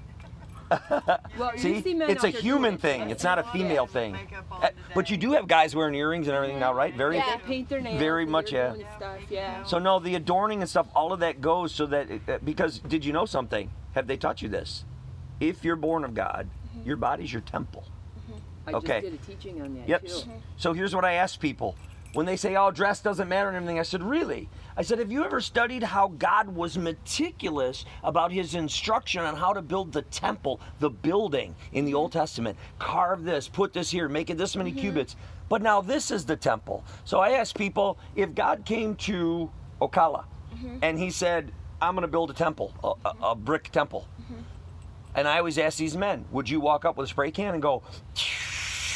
S3: Well,
S1: See,
S3: you see men
S1: it's
S3: out
S1: a
S3: there
S1: human
S3: doing it.
S1: thing. It's not a female thing.
S4: Makeup on
S1: Uh, But you
S4: today.
S1: do have guys wearing earrings and everything now, right? Very.
S2: Yeah.
S3: They paint their nails.
S1: Very
S3: and
S1: much,
S3: they're
S1: yeah.
S3: doing Stuff, yeah.
S1: So no, the adorning and stuff, all of that goes so that it, uh, because did you know something? Have they taught you this? If you're born of God, your body's your temple.
S3: I
S1: okay.
S3: just did a teaching on that
S1: Yep.
S3: too.
S1: So here's what I ask people. When they say, oh, dress doesn't matter and everything, I said, really? I said, have you ever studied how God was meticulous about his instruction on how to build the temple, the building in the Old Testament? Carve this, put this here, make it this many cubits. But now this is the temple. So I ask people, if God came to Ocala and he said, I'm going to build a temple, a, a, a brick temple. And I always ask these men, would you walk up with a spray can and go,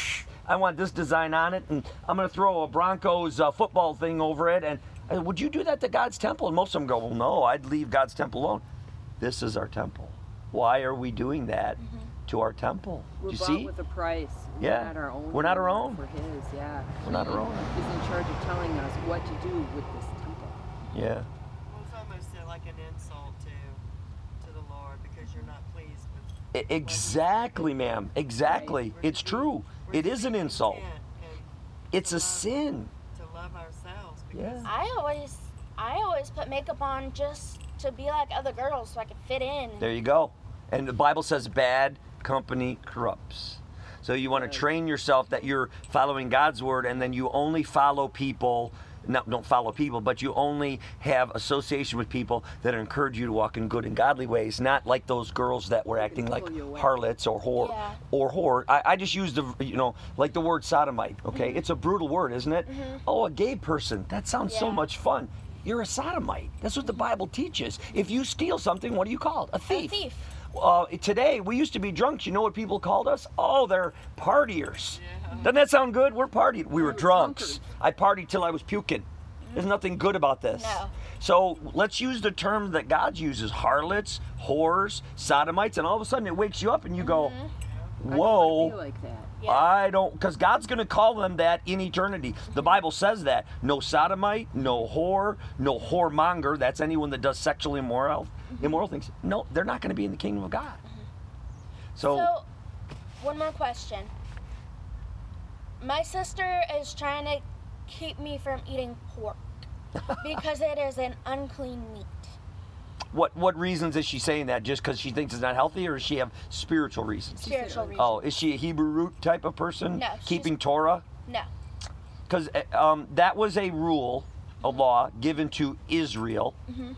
S1: I want this design on it, and I'm going to throw a Broncos uh, football thing over it. And uh, would you do that to God's temple? And most of them go, well, no, I'd leave God's temple alone. This is our temple. Why are we doing that mm-hmm. to our temple?
S3: We're
S1: Do you
S3: bought
S1: see?
S3: with a price. We're
S1: Yeah.
S3: not our own.
S1: We're not our own.
S3: For His, yeah.
S1: We're not our own.
S3: He's in charge of telling us what to do with this temple.
S1: Yeah.
S4: Well, it's almost uh, like an insult to to the Lord because you're not pleased with.
S1: I- exactly, ma'am. Exactly.
S4: We're to
S1: It's
S4: be-
S1: true.
S4: we're
S1: It
S4: to
S1: is
S4: be
S1: an insult.
S4: content and
S1: It's
S4: to
S1: a
S4: love-
S1: sin.
S4: To love ourselves.
S1: Yeah.
S4: Because
S2: I always, I always put makeup on just to be like other girls so I could fit in.
S1: There you go. And the Bible says bad company corrupts. So you want to train yourself that you're following God's word, and then you only follow people, not don't follow people, but you only have association with people that encourage you to walk in good and godly ways, not like those girls that were acting like
S3: pull you away.
S1: harlots or whore
S2: Yeah.
S1: or whore. I, I just used the, you know, like the word sodomite. Okay,
S2: Mm-hmm.
S1: it's a brutal word, isn't it? Oh, a gay person. That sounds so
S2: Yeah.
S1: much fun. You're a sodomite. That's what the Bible teaches. If you steal something, what are you called? A
S2: A
S1: thief.
S2: thief.
S1: Uh, today, we used to be drunks. You know what people called us? Oh, they're partiers. Doesn't that sound good? We're partied. We were drunks. I partied till I was puking. There's nothing good about this.
S2: No.
S1: So let's use the term that God uses: harlots, whores, sodomites, and all of a sudden it wakes you up and you go,
S3: I don't
S1: "Whoa."
S3: want to be like that.
S2: Yeah.
S1: I don't, because God's going to call them that in eternity. The Bible says that. No sodomite, no whore, no whoremonger. That's anyone that does sexually immoral, immoral things. No, they're not going to be in the kingdom of God. So,
S2: So, one more question. My sister is trying to keep me from eating pork because it is an unclean meat.
S1: what what reasons is she saying that? Just because she thinks it's not healthy, or does she have spiritual reasons?
S2: Spiritual reason.
S1: Oh, is she a Hebrew root type of person?
S2: No, she's-
S1: Keeping Torah?
S2: No.
S1: Because um, that was a rule, a law given to Israel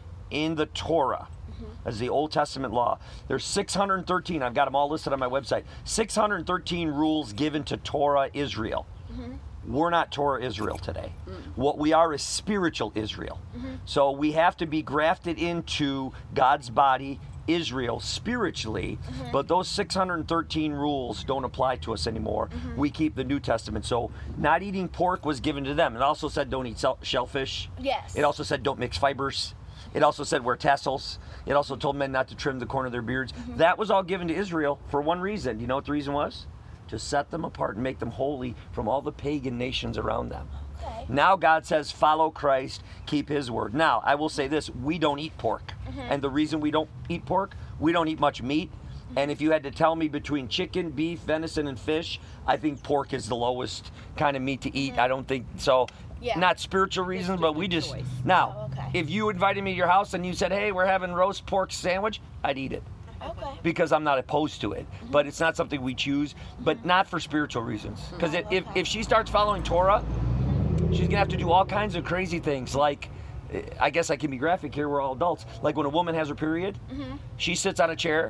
S1: in the Torah. As the Old Testament law. There's six hundred thirteen, I've got them all listed on my website, six hundred thirteen rules given to Torah Israel. We're not Torah Israel today. What we are is spiritual Israel. So we have to be grafted into God's body, Israel, spiritually, but those six hundred thirteen rules don't apply to us anymore. We keep the New Testament. So not eating pork was given to them. It also said don't eat shell- shellfish.
S2: Yes.
S1: It also said don't mix fibers. It also said wear tassels. It also told men not to trim the corner of their beards. That was all given to Israel for one reason. Do you know what the reason was? To set them apart and make them holy from all the pagan nations around them.
S2: Okay.
S1: Now God says, follow Christ, keep his word. Now, I will say this, we don't eat pork. And the reason we don't eat pork, we don't eat much meat. And if you had to tell me between chicken, beef, venison, and fish, I think pork is the lowest kind of meat to eat. I don't think so.
S2: Yeah.
S1: Not spiritual reasons, but we just
S3: choice.
S1: now.
S2: Oh, okay.
S1: If you invited me to your house and you said, "Hey, we're having roast pork sandwich," I'd eat it
S2: Okay.
S1: because I'm not opposed to it. But it's not something we choose, but not for spiritual reasons. Because if, if if she starts following Torah, she's gonna have to do all kinds of crazy things. Like, eh, I guess I can be graphic here. We're all adults. Like when a woman has her period, she sits on a chair.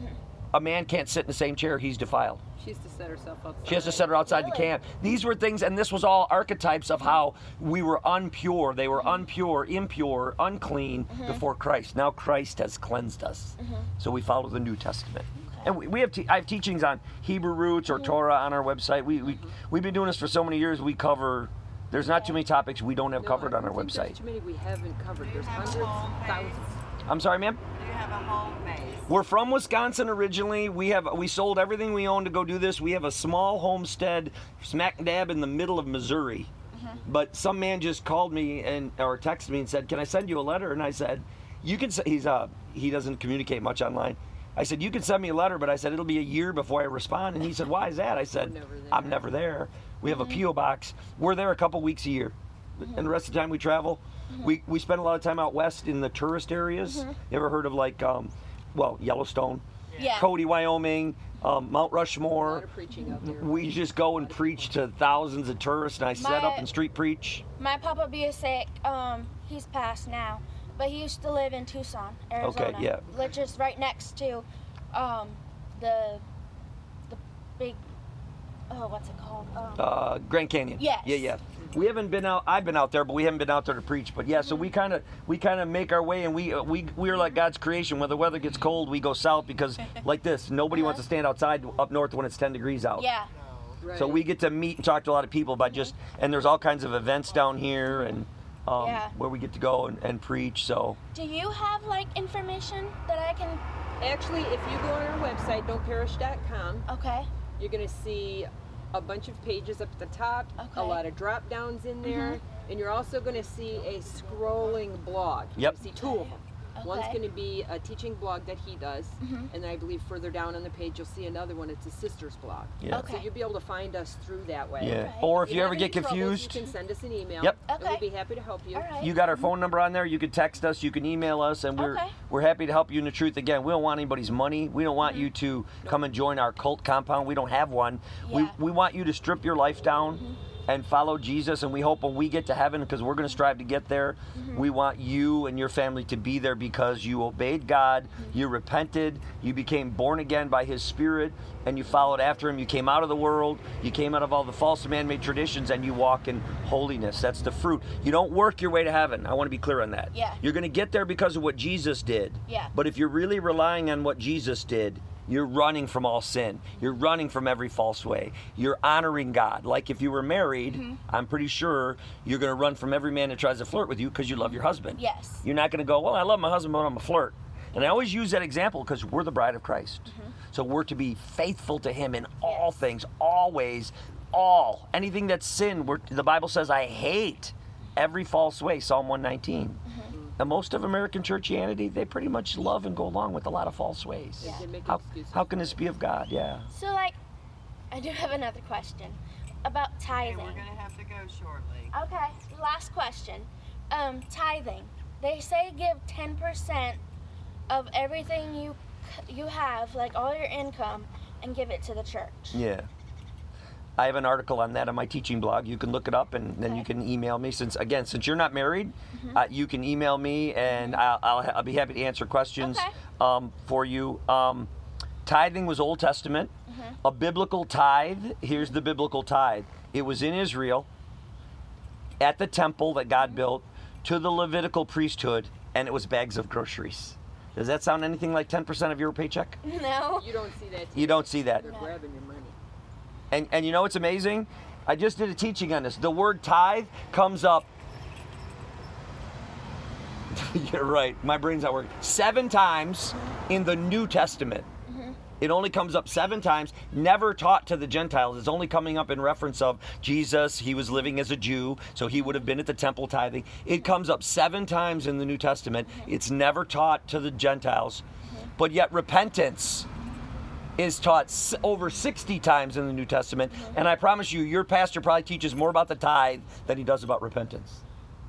S1: A man can't sit in the same chair. He's defiled.
S3: She has to set herself up.
S1: She has to set her outside the
S2: Really?
S1: camp. These were things, and this was all archetypes of how we were unpure. They were unpure, impure, unclean before Christ. Now Christ has cleansed us. So we follow the New Testament. And we, we have te- I have teachings on Hebrew roots or Torah on our website. We, we, we've been doing this for so many years. We cover, there's not too many topics we don't have
S3: No,
S1: covered
S3: I
S1: on our
S3: don't think
S1: website.
S3: There's too many we haven't covered.
S4: Do you
S3: There's
S4: have a
S3: hundreds,
S4: home base?
S3: thousands.
S1: I'm sorry, ma'am?
S4: Do you have a home base?
S1: We're from Wisconsin originally. We have we sold everything we own to go do this. We have a small homestead smack dab in the middle of Missouri. But some man just called me and or texted me and said, "Can I send you a letter?" And I said, "You can." s- He's uh he doesn't communicate much online. I said, "You can send me a letter, but I said it'll be a year before I respond." And he said, "Why is that?" I said,
S3: never there.
S1: "I'm never there. We have a P O box. We're there a couple weeks a year, and the rest of the time we travel. We we spend a lot of time out west in the tourist areas. You ever heard of like um, well Yellowstone,
S2: Yeah.
S1: Cody, Wyoming, um, Mount
S3: A
S1: Rushmore.
S3: lot of preaching out there.
S1: We just go and preach to thousands of tourists, and I set up
S2: My-
S1: and street preach.
S2: My Papa Busick, um, he's passed now, but he used to live in Tucson, Arizona.
S1: yeah.
S2: Which is right next to, um, the, the big, oh, what's it called? Um,
S1: Uh, Grand Canyon.
S2: Yes.
S1: Yeah, yeah. We haven't been out. I've been out there, but we haven't been out there to preach. But yeah, so we kind of we kind of make our way, and we uh, we we are like God's creation. When the weather gets cold, we go south because like this, nobody wants to stand outside up north when it's ten degrees out.
S2: yeah.
S1: So
S3: Right.
S1: we get to meet and talk to a lot of people by just, and there's all kinds of events down here and um,
S2: Yeah.
S1: where we get to go and, and preach. So
S2: Do you have like information that I can?
S3: Actually, if you go on our website, don't perish dot com,
S2: Okay.
S3: you're going to see a bunch of pages up at the top, a
S2: Okay.
S3: lot of drop downs in there, and you're also going to see a scrolling blog.
S1: Yep.
S3: You see two of them. One's
S2: Okay.
S3: going to be a teaching blog that he does, and then I believe further down on the page you'll see another one. It's a sister's blog.
S1: yeah.
S2: Okay.
S3: So you'll be able to find us through that way.
S1: Yeah.
S2: Okay.
S1: Or if
S3: If
S1: you
S3: have
S1: ever
S3: any
S1: get
S3: troubles,
S1: confused,
S3: you can send us an email.
S1: Yep.
S3: And we'll
S2: Okay.
S3: be happy to help you.
S2: All right.
S1: you got our phone number on there. You can text us. You can email us, and we're
S2: Okay.
S1: we're happy to help you in the truth. Again, we don't want anybody's money. We don't want you to come and join our cult compound. We don't have one. We
S2: Yeah.
S1: we want you to strip your life down and follow Jesus. And we hope when we get to heaven, because we're going to strive to get there, we want you and your family to be there because you obeyed God, you repented, you became born again by His Spirit, and you followed after Him. You came out of the world, you came out of all the false man-made traditions, and you walk in holiness. That's the fruit. You don't work your way to heaven. I want to be clear on that.
S2: Yeah.
S1: You're going to get there because of what Jesus did.
S2: Yeah.
S1: But if you're really relying on what Jesus did, you're running from all sin. You're running from every false way. You're honoring God. Like if you were married, I'm pretty sure you're going to run from every man that tries to flirt with you because you love your husband.
S2: Yes.
S1: You're not going to go, well, I love my husband, but I'm a flirt. And I always use that example because we're the bride of Christ. So we're to be faithful to Him in all
S2: Yes.
S1: things, always, all. Anything that's sin, we're, the Bible says, I hate every false way, Psalm one nineteen. And most of American churchianity, they pretty much love and go along with a lot of false ways.
S3: They make
S1: How,
S3: excuses.
S1: how can this be of God? Yeah.
S2: So like, I do have another question about
S4: Okay,
S2: tithing.
S4: we're gonna have to go shortly.
S2: Okay, last question. Um, tithing. They say give ten percent of everything you you have, like all your income, and give it to the church.
S1: Yeah. I have an article on that on my teaching blog. You can look it up, and then you
S2: Okay.
S1: can email me. Since again, since you're not married, uh, you can email me, and I'll, I'll, I'll be happy to answer questions
S2: Okay.
S1: um, for you. Um, tithing was Old Testament. A biblical tithe. Here's the biblical tithe. It was in Israel, at the temple that God built, to the Levitical priesthood, and it was bags of groceries. Does that sound anything like ten percent of your paycheck?
S2: No.
S3: You don't see that.
S1: You don't see that.
S3: They're grabbing your money.
S1: And and you know what's amazing? I just did a teaching on this. The word tithe comes up. You're right. My brain's not working. Seven times in the New Testament. It only comes up seven times, never taught to the Gentiles. It's only coming up in reference of Jesus. He was living as a Jew, so he would have been at the temple tithing. It comes up seven times in the New Testament. It's never taught to the Gentiles. But yet repentance is taught s- over sixty times in the New Testament. And I promise you, your pastor probably teaches more about the tithe than he does about repentance.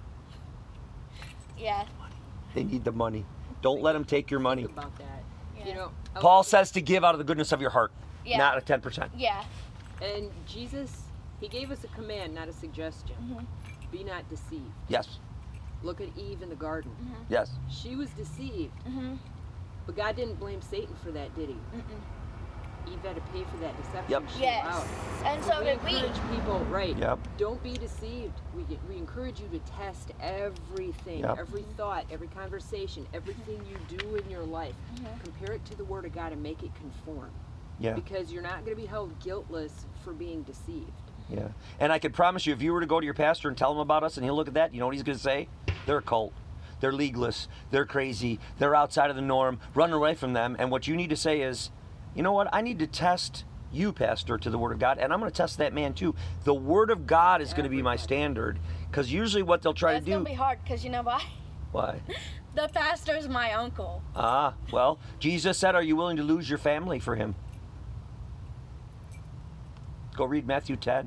S2: Yeah.
S1: They need the money. Don't let them take your money.
S3: About that.
S2: Yeah.
S3: You know, I
S1: Paul
S3: was-
S1: says to give out of the goodness of your heart,
S2: Yeah.
S1: not a ten percent.
S2: Yeah.
S3: and Jesus, he gave us a command, not a suggestion. Be not deceived.
S1: Yes,
S3: Look at Eve in the garden.
S1: yes.
S3: She was deceived,
S2: Mhm.
S3: but God didn't blame Satan for that, did he? Eve had to pay for that deception.
S1: Yep.
S3: She
S2: Yes.
S3: allowed.
S2: And so
S3: we
S2: did we.
S3: encourage people, right?
S1: Yep.
S3: Don't be deceived. We get, we encourage you to test everything,
S1: Yep.
S3: every thought, every conversation, everything you do in your life. Compare it to the Word of God and make it conform.
S1: Yeah.
S3: Because you're not going to be held guiltless for being deceived.
S1: Yeah. And I can promise you, if you were to go to your pastor and tell him about us and he'll look at that, you know what he's going to say? They're a cult. They're legalists. They're crazy. They're outside of the norm. Run away from them. And what you need to say is, you know what? I need to test you, pastor, to the Word of God. And I'm going to test that man too. The Word of God is going to be my standard. Because usually what they'll try
S2: That's
S1: to
S2: gonna
S1: do.
S2: be hard because you know why?
S1: Why?
S2: The pastor's my uncle.
S1: Ah, well, Jesus said, are you willing to lose your family for him? Go read Matthew ten.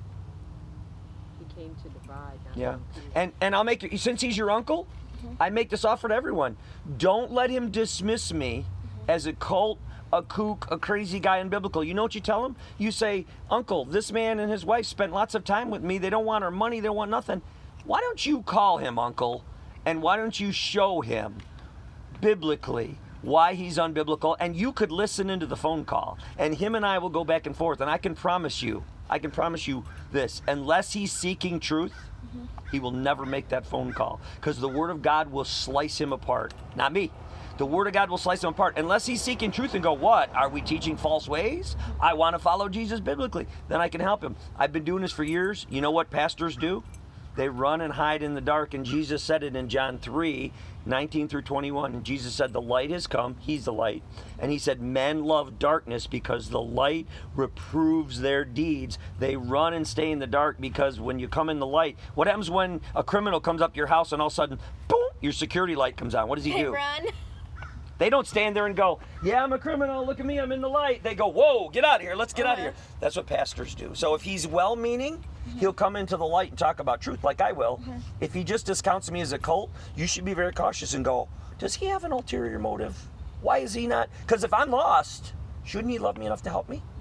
S3: He came to divide. Not
S1: Yeah.
S3: to increase.
S1: And and I'll make it, since he's your uncle, I make this offer to everyone. Don't let him dismiss me as a cult, a kook, a crazy guy in biblical. You know what you tell him? You say, Uncle, this man and his wife spent lots of time with me. They don't want our money. They don't want nothing. Why don't you call him, Uncle? And why don't you show him biblically why he's unbiblical? And you could listen into the phone call. And him and I will go back and forth. And I can promise you, I can promise you this, unless he's seeking truth, he will never make that phone call, because the Word of God will slice him apart. Not me. The Word of God will slice them apart. Unless he's seeking truth and go, what? Are we teaching false ways? I want to follow Jesus biblically. Then I can help him. I've been doing this for years. You know what pastors do? They run and hide in the dark. And Jesus said it in John three, nineteen through twenty-one. And Jesus said, the light has come. He's the light. And he said, men love darkness because the light reproves their deeds. They run and stay in the dark because when you come in the light, what happens when a criminal comes up to your house and all of a sudden, boom, your security light comes on? What does he
S2: They
S1: do?
S2: run.
S1: They don't stand there and go, yeah, I'm a criminal, look at me, I'm in the light. They go, whoa, get out of here, let's get out of here. That's what pastors do. So if he's well-meaning, he'll come into the light and talk about truth like I will. If he just discounts me as a cult, you should be very cautious and go, does he have an ulterior motive? Why is he not? Because if I'm lost, shouldn't he love me enough to help me?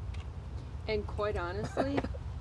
S3: And quite honestly,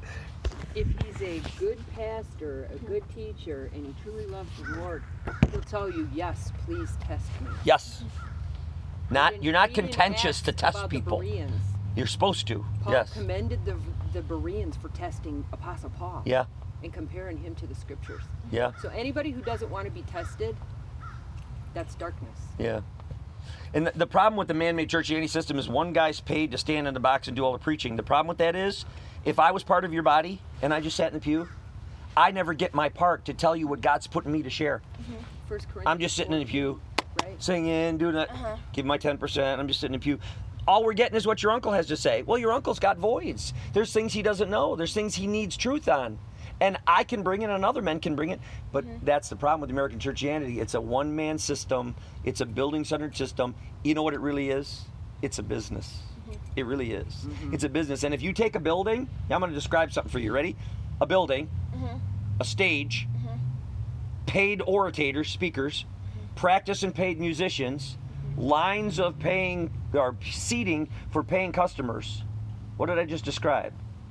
S3: if he's a good pastor, a good teacher, and he truly loves the Lord, he'll tell you, yes, please test me.
S1: Yes.
S3: He
S1: Not
S3: didn't-
S1: you're not
S3: he didn't
S1: contentious
S3: ask
S1: to test
S3: about
S1: people.
S3: The Bereans.
S1: You're supposed to.
S3: Paul
S1: Yes.
S3: commended the the Bereans for testing Apostle Paul.
S1: Yeah.
S3: And comparing him to the scriptures.
S1: Yeah.
S3: So anybody who doesn't want to be tested, that's darkness.
S1: Yeah. And the, the problem with the man-made Christianity system is one guy's paid to stand in the box and do all the preaching. The problem with that is, if I was part of your body and I just sat in the pew, I never get my part to tell you what God's putting me to share.
S3: First Corinthians.
S1: I'm just sitting in the pew,
S3: Right.
S1: singing, doing that, give my ten percent, I'm just sitting in the pew. All we're getting is what your uncle has to say. Well, your uncle's got voids. There's things he doesn't know. There's things he needs truth on. And I can bring it and other men can bring it. But that's the problem with American Christianity. It's a one-man system. It's a building-centered system. You know what it really is? It's a business. It really is. It's a business. And if you take a building, I'm going to describe something for you. Ready? A building, a stage, paid orators, speakers, practice and paid musicians, lines of paying or seating for paying customers. What did I just describe?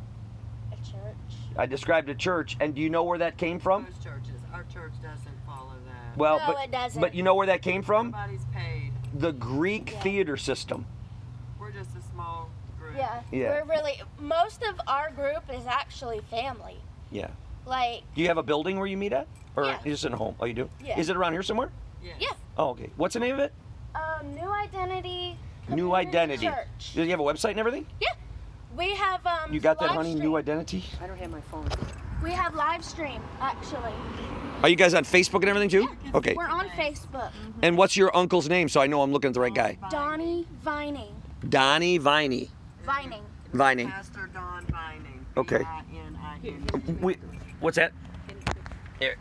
S2: A church.
S1: I described a church, and do you know where that came from?
S4: Most churches. Our church doesn't follow that.
S1: Well,
S2: No,
S1: but
S2: it doesn't.
S1: but you know where that came from?
S4: Nobody's paid.
S1: The Greek
S2: Yeah.
S1: theater system.
S4: We're just a small group.
S2: Yeah.
S1: Yeah.
S2: We're really, most of our group is actually family.
S1: Yeah.
S2: Like,
S1: Do you have a building where you meet at, or
S2: Yeah.
S1: you just in a home? Oh, you do.
S2: Yeah.
S1: Is it around here somewhere?
S4: Yes.
S2: yeah.
S1: Oh, okay. What's the name of it?
S2: Um, New Identity.
S1: New
S2: Community
S1: Identity.
S2: Church.
S1: Do you have a website and everything?
S2: Yeah. We have, um,
S1: You got that,
S2: live
S1: honey?
S2: stream.
S1: New Identity.
S3: I don't have my phone.
S2: We have live stream, actually.
S1: Are you guys on Facebook and everything too? Okay.
S2: We're on Facebook.
S1: And what's your uncle's name so I know I'm looking at the right guy?
S2: Donnie Vining.
S1: Donnie Viney.
S2: Vining.
S1: Vining.
S4: Pastor Don Vining.
S1: Okay.
S4: V I N I N G.
S1: We, what's that? Here.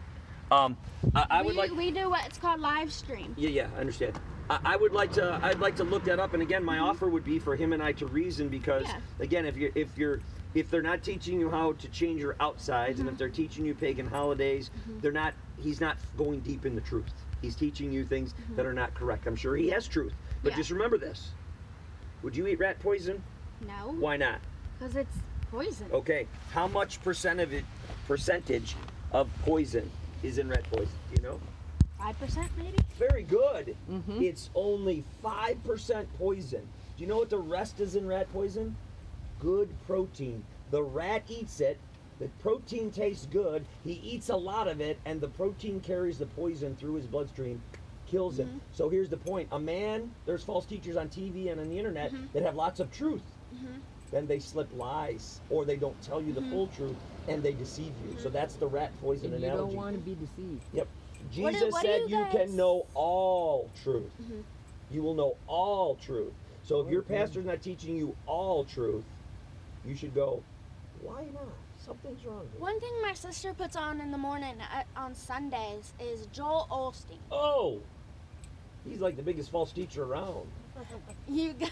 S1: Um, I, I would
S2: we,
S1: like.
S2: we do what's called live stream.
S1: Yeah, yeah, I understand. I, I would like to. I'd like to look that up. And again, my offer would be for him and I to reason because,
S2: Yeah.
S1: again, if you if you're if they're not teaching you how to change your outsides, and if they're teaching you pagan holidays, they're not. He's not going deep in the truth. He's teaching you things that are not correct. I'm sure he has truth, but
S2: Yeah.
S1: just remember this: would you eat rat poison?
S2: No,
S1: Why not?
S2: because it's poison.
S1: Okay. How much percent of it, percentage of poison is in rat poison? Do you know?
S2: Five percent maybe.
S1: Very good. It's only five percent poison. Do you know what the rest is in rat poison? Good protein. The rat eats it. The protein tastes good. He eats a lot of it, and the protein carries the poison through his bloodstream, kills him. So here's the point. A man, there's false teachers on T V and on the internet that have lots of truth. Then they slip lies, or they don't tell you the full truth, and they deceive you. So that's the rat poison
S3: And you
S1: analogy.
S3: don't want to be deceived.
S1: Yep.
S2: What do-
S1: Jesus
S2: what do
S1: said
S2: you
S1: you
S2: guys-
S1: can know all truth. You will know all truth. So if your pastor's not teaching you all truth, you should go, why not? Something's wrong here.
S2: One thing my sister puts on in the morning at, on Sundays is Joel Osteen.
S1: Oh, he's like the biggest false teacher around.
S2: You guys.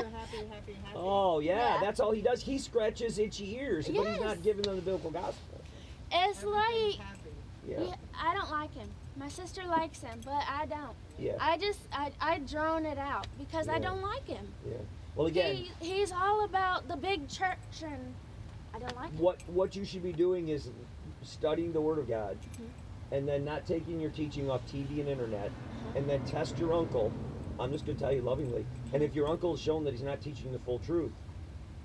S1: Oh, yeah,
S2: Yeah.
S1: that's all he does. He scratches itchy ears, but he's
S2: Yes.
S1: not giving them the biblical gospel.
S2: It's like
S1: Yeah,
S2: yeah, I don't like him. My sister likes him, but I don't.
S1: yeah,
S2: I just I, I drone it out because I
S1: Yeah.
S2: don't like him.
S1: yeah. Well, again,
S2: He he's all about the big church and I don't like him.
S1: what what you should be doing is studying the Word of God,
S2: Mm-hmm.
S1: and then not taking your teaching off T V and internet, and then test your uncle. I'm just going to tell you lovingly. And if your uncle has shown that he's not teaching the full truth,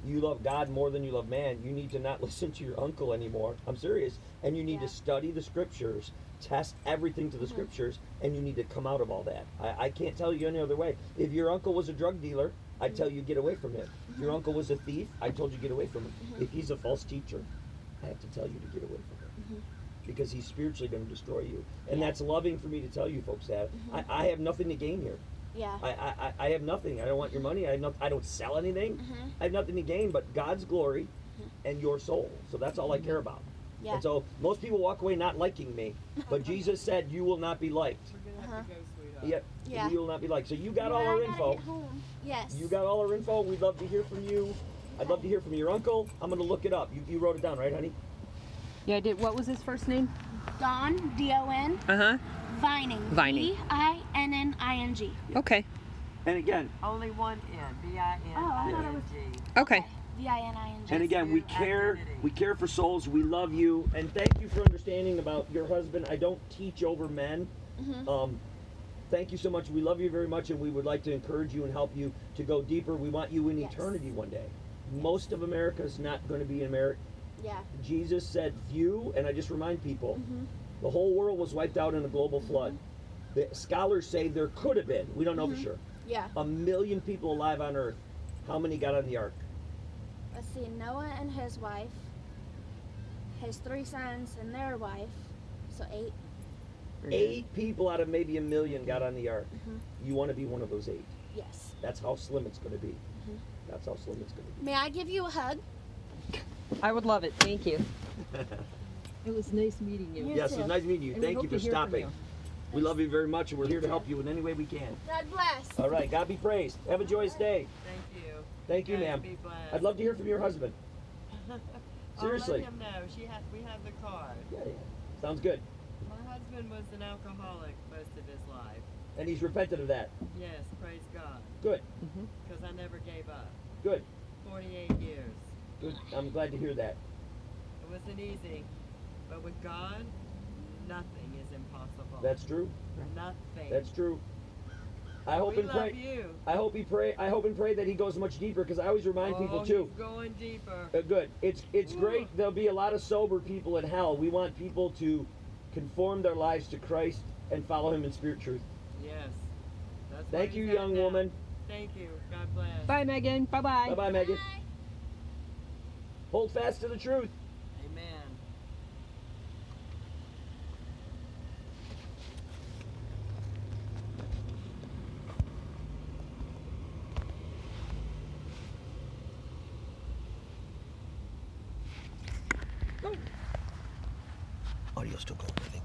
S1: you love God more than you love man, you need to not listen to your uncle anymore. I'm serious. And you need
S2: Yeah.
S1: to study the scriptures, test everything to the
S2: Mhm.
S1: scriptures, and you need to come out of all that. I, I can't tell you any other way. If your uncle was a drug dealer, I'd tell you get away from him. If your uncle was a thief, I told you get away from him.
S2: Mhm.
S1: If he's a false teacher, I have to tell you to get away from him.
S2: Mhm.
S1: Because he's spiritually going to destroy you. And
S2: Yeah.
S1: that's loving for me to tell you folks that.
S2: Mhm.
S1: I, I have nothing to gain here.
S2: Yeah.
S1: I, I, I- I have nothing. I don't want your money. I have no, I don't sell anything.
S2: Mhm.
S1: I have nothing to gain but God's glory and your soul. So that's all I care about.
S2: Yeah.
S1: And so most people walk away not liking me, but Jesus said you will not be liked.
S4: We're gonna
S2: Uh-huh.
S4: have to go, sweetheart.
S1: Yep.
S2: Yeah.
S1: You will not be liked. So you got
S2: Well,
S1: all
S2: I
S1: our
S2: gotta
S1: info.
S2: get home. Yes.
S1: You got all our info. We'd love to hear from you. I'd love to hear from your uncle. I'm going to look it up. You, you wrote it down, right, honey?
S3: Yeah, I did. What was his first name?
S2: Don, D O N,
S3: Uh huh.
S2: Vining.
S3: Vining.
S2: V I N N I N G.
S3: Okay.
S1: And again,
S4: Only one N. B I N
S2: Oh, I
S4: I
S2: thought it
S4: N
S2: was-
S4: G.
S3: Okay.
S2: V I N I N G.
S1: and again, we
S4: True
S1: care.
S4: identity.
S1: We care for souls. We love you, and thank you for understanding about your husband. I don't teach over men.
S2: Mhm.
S1: Um, thank you so much. We love you very much, and we would like to encourage you and help you to go deeper. We want you in
S2: Yes.
S1: eternity one day. Most of America is not going to be in America.
S2: Yeah.
S1: Jesus said few, and I just remind people,
S2: Mhm.
S1: the whole world was wiped out in a global flood. The scholars say there could have been, we don't know
S2: Mhm.
S1: for sure,
S2: Yeah.
S1: a million people alive on earth. How many got on the ark?
S2: Let's see. Noah and his wife, his three sons and their wife. So eight.
S1: Eight people out of maybe a million got on the ark.
S2: Mhm.
S1: You want to be one of those eight.
S2: Yes.
S1: That's how slim it's going to be.
S2: Mhm.
S1: That's how slim it's going to
S2: May I give you a hug?
S3: I would love it. Thank you. It was nice meeting you.
S1: be.
S2: You
S1: yes,
S2: too.
S1: it was nice meeting you.
S3: And we
S1: Thank
S3: hope
S1: you
S3: to
S1: for
S3: hear from
S1: stopping.
S3: you.
S1: We love you very much, and we're
S2: You
S1: here to
S2: too.
S1: help you in any way we can.
S2: God bless.
S1: All right, God be praised. Have a joyous day.
S4: Thank you.
S1: Thank you,
S4: guys
S1: ma'am.
S4: Be blessed.
S1: I'd love to hear from your husband. Seriously.
S4: I'll let him know. She ha- we have the card.
S1: Yeah, yeah. Sounds good.
S4: My husband was an alcoholic most of his life.
S1: And he's repented of that.
S4: Yes, praise God.
S1: Good,
S4: Because I never gave up.
S1: good,
S4: forty-eight years.
S1: good. I'm glad to hear that.
S4: It wasn't easy. But with God, nothing is impossible.
S1: That's true.
S4: nothing.
S1: That's true. I hope
S4: we
S1: and
S4: love
S1: pray.
S4: you.
S1: I hope he pray. I hope and pray that he goes much deeper, because I always remind
S4: oh,
S1: people too.
S4: He's going deeper.
S1: Uh, good. It's it's
S4: Ooh.
S1: great. There'll be a lot of sober people in hell. We want people to conform their lives to Christ and follow Him in spirit truth.
S4: Yes. That's
S1: Thank
S4: what
S1: you,
S4: he's at
S1: young
S4: now.
S1: woman.
S4: Thank you. God bless.
S3: Bye, Megan. Bye bye.
S1: Bye bye, Megan.
S2: Bye.
S1: Hold fast to the truth.
S4: Amen.
S1: Audio's still going, I think.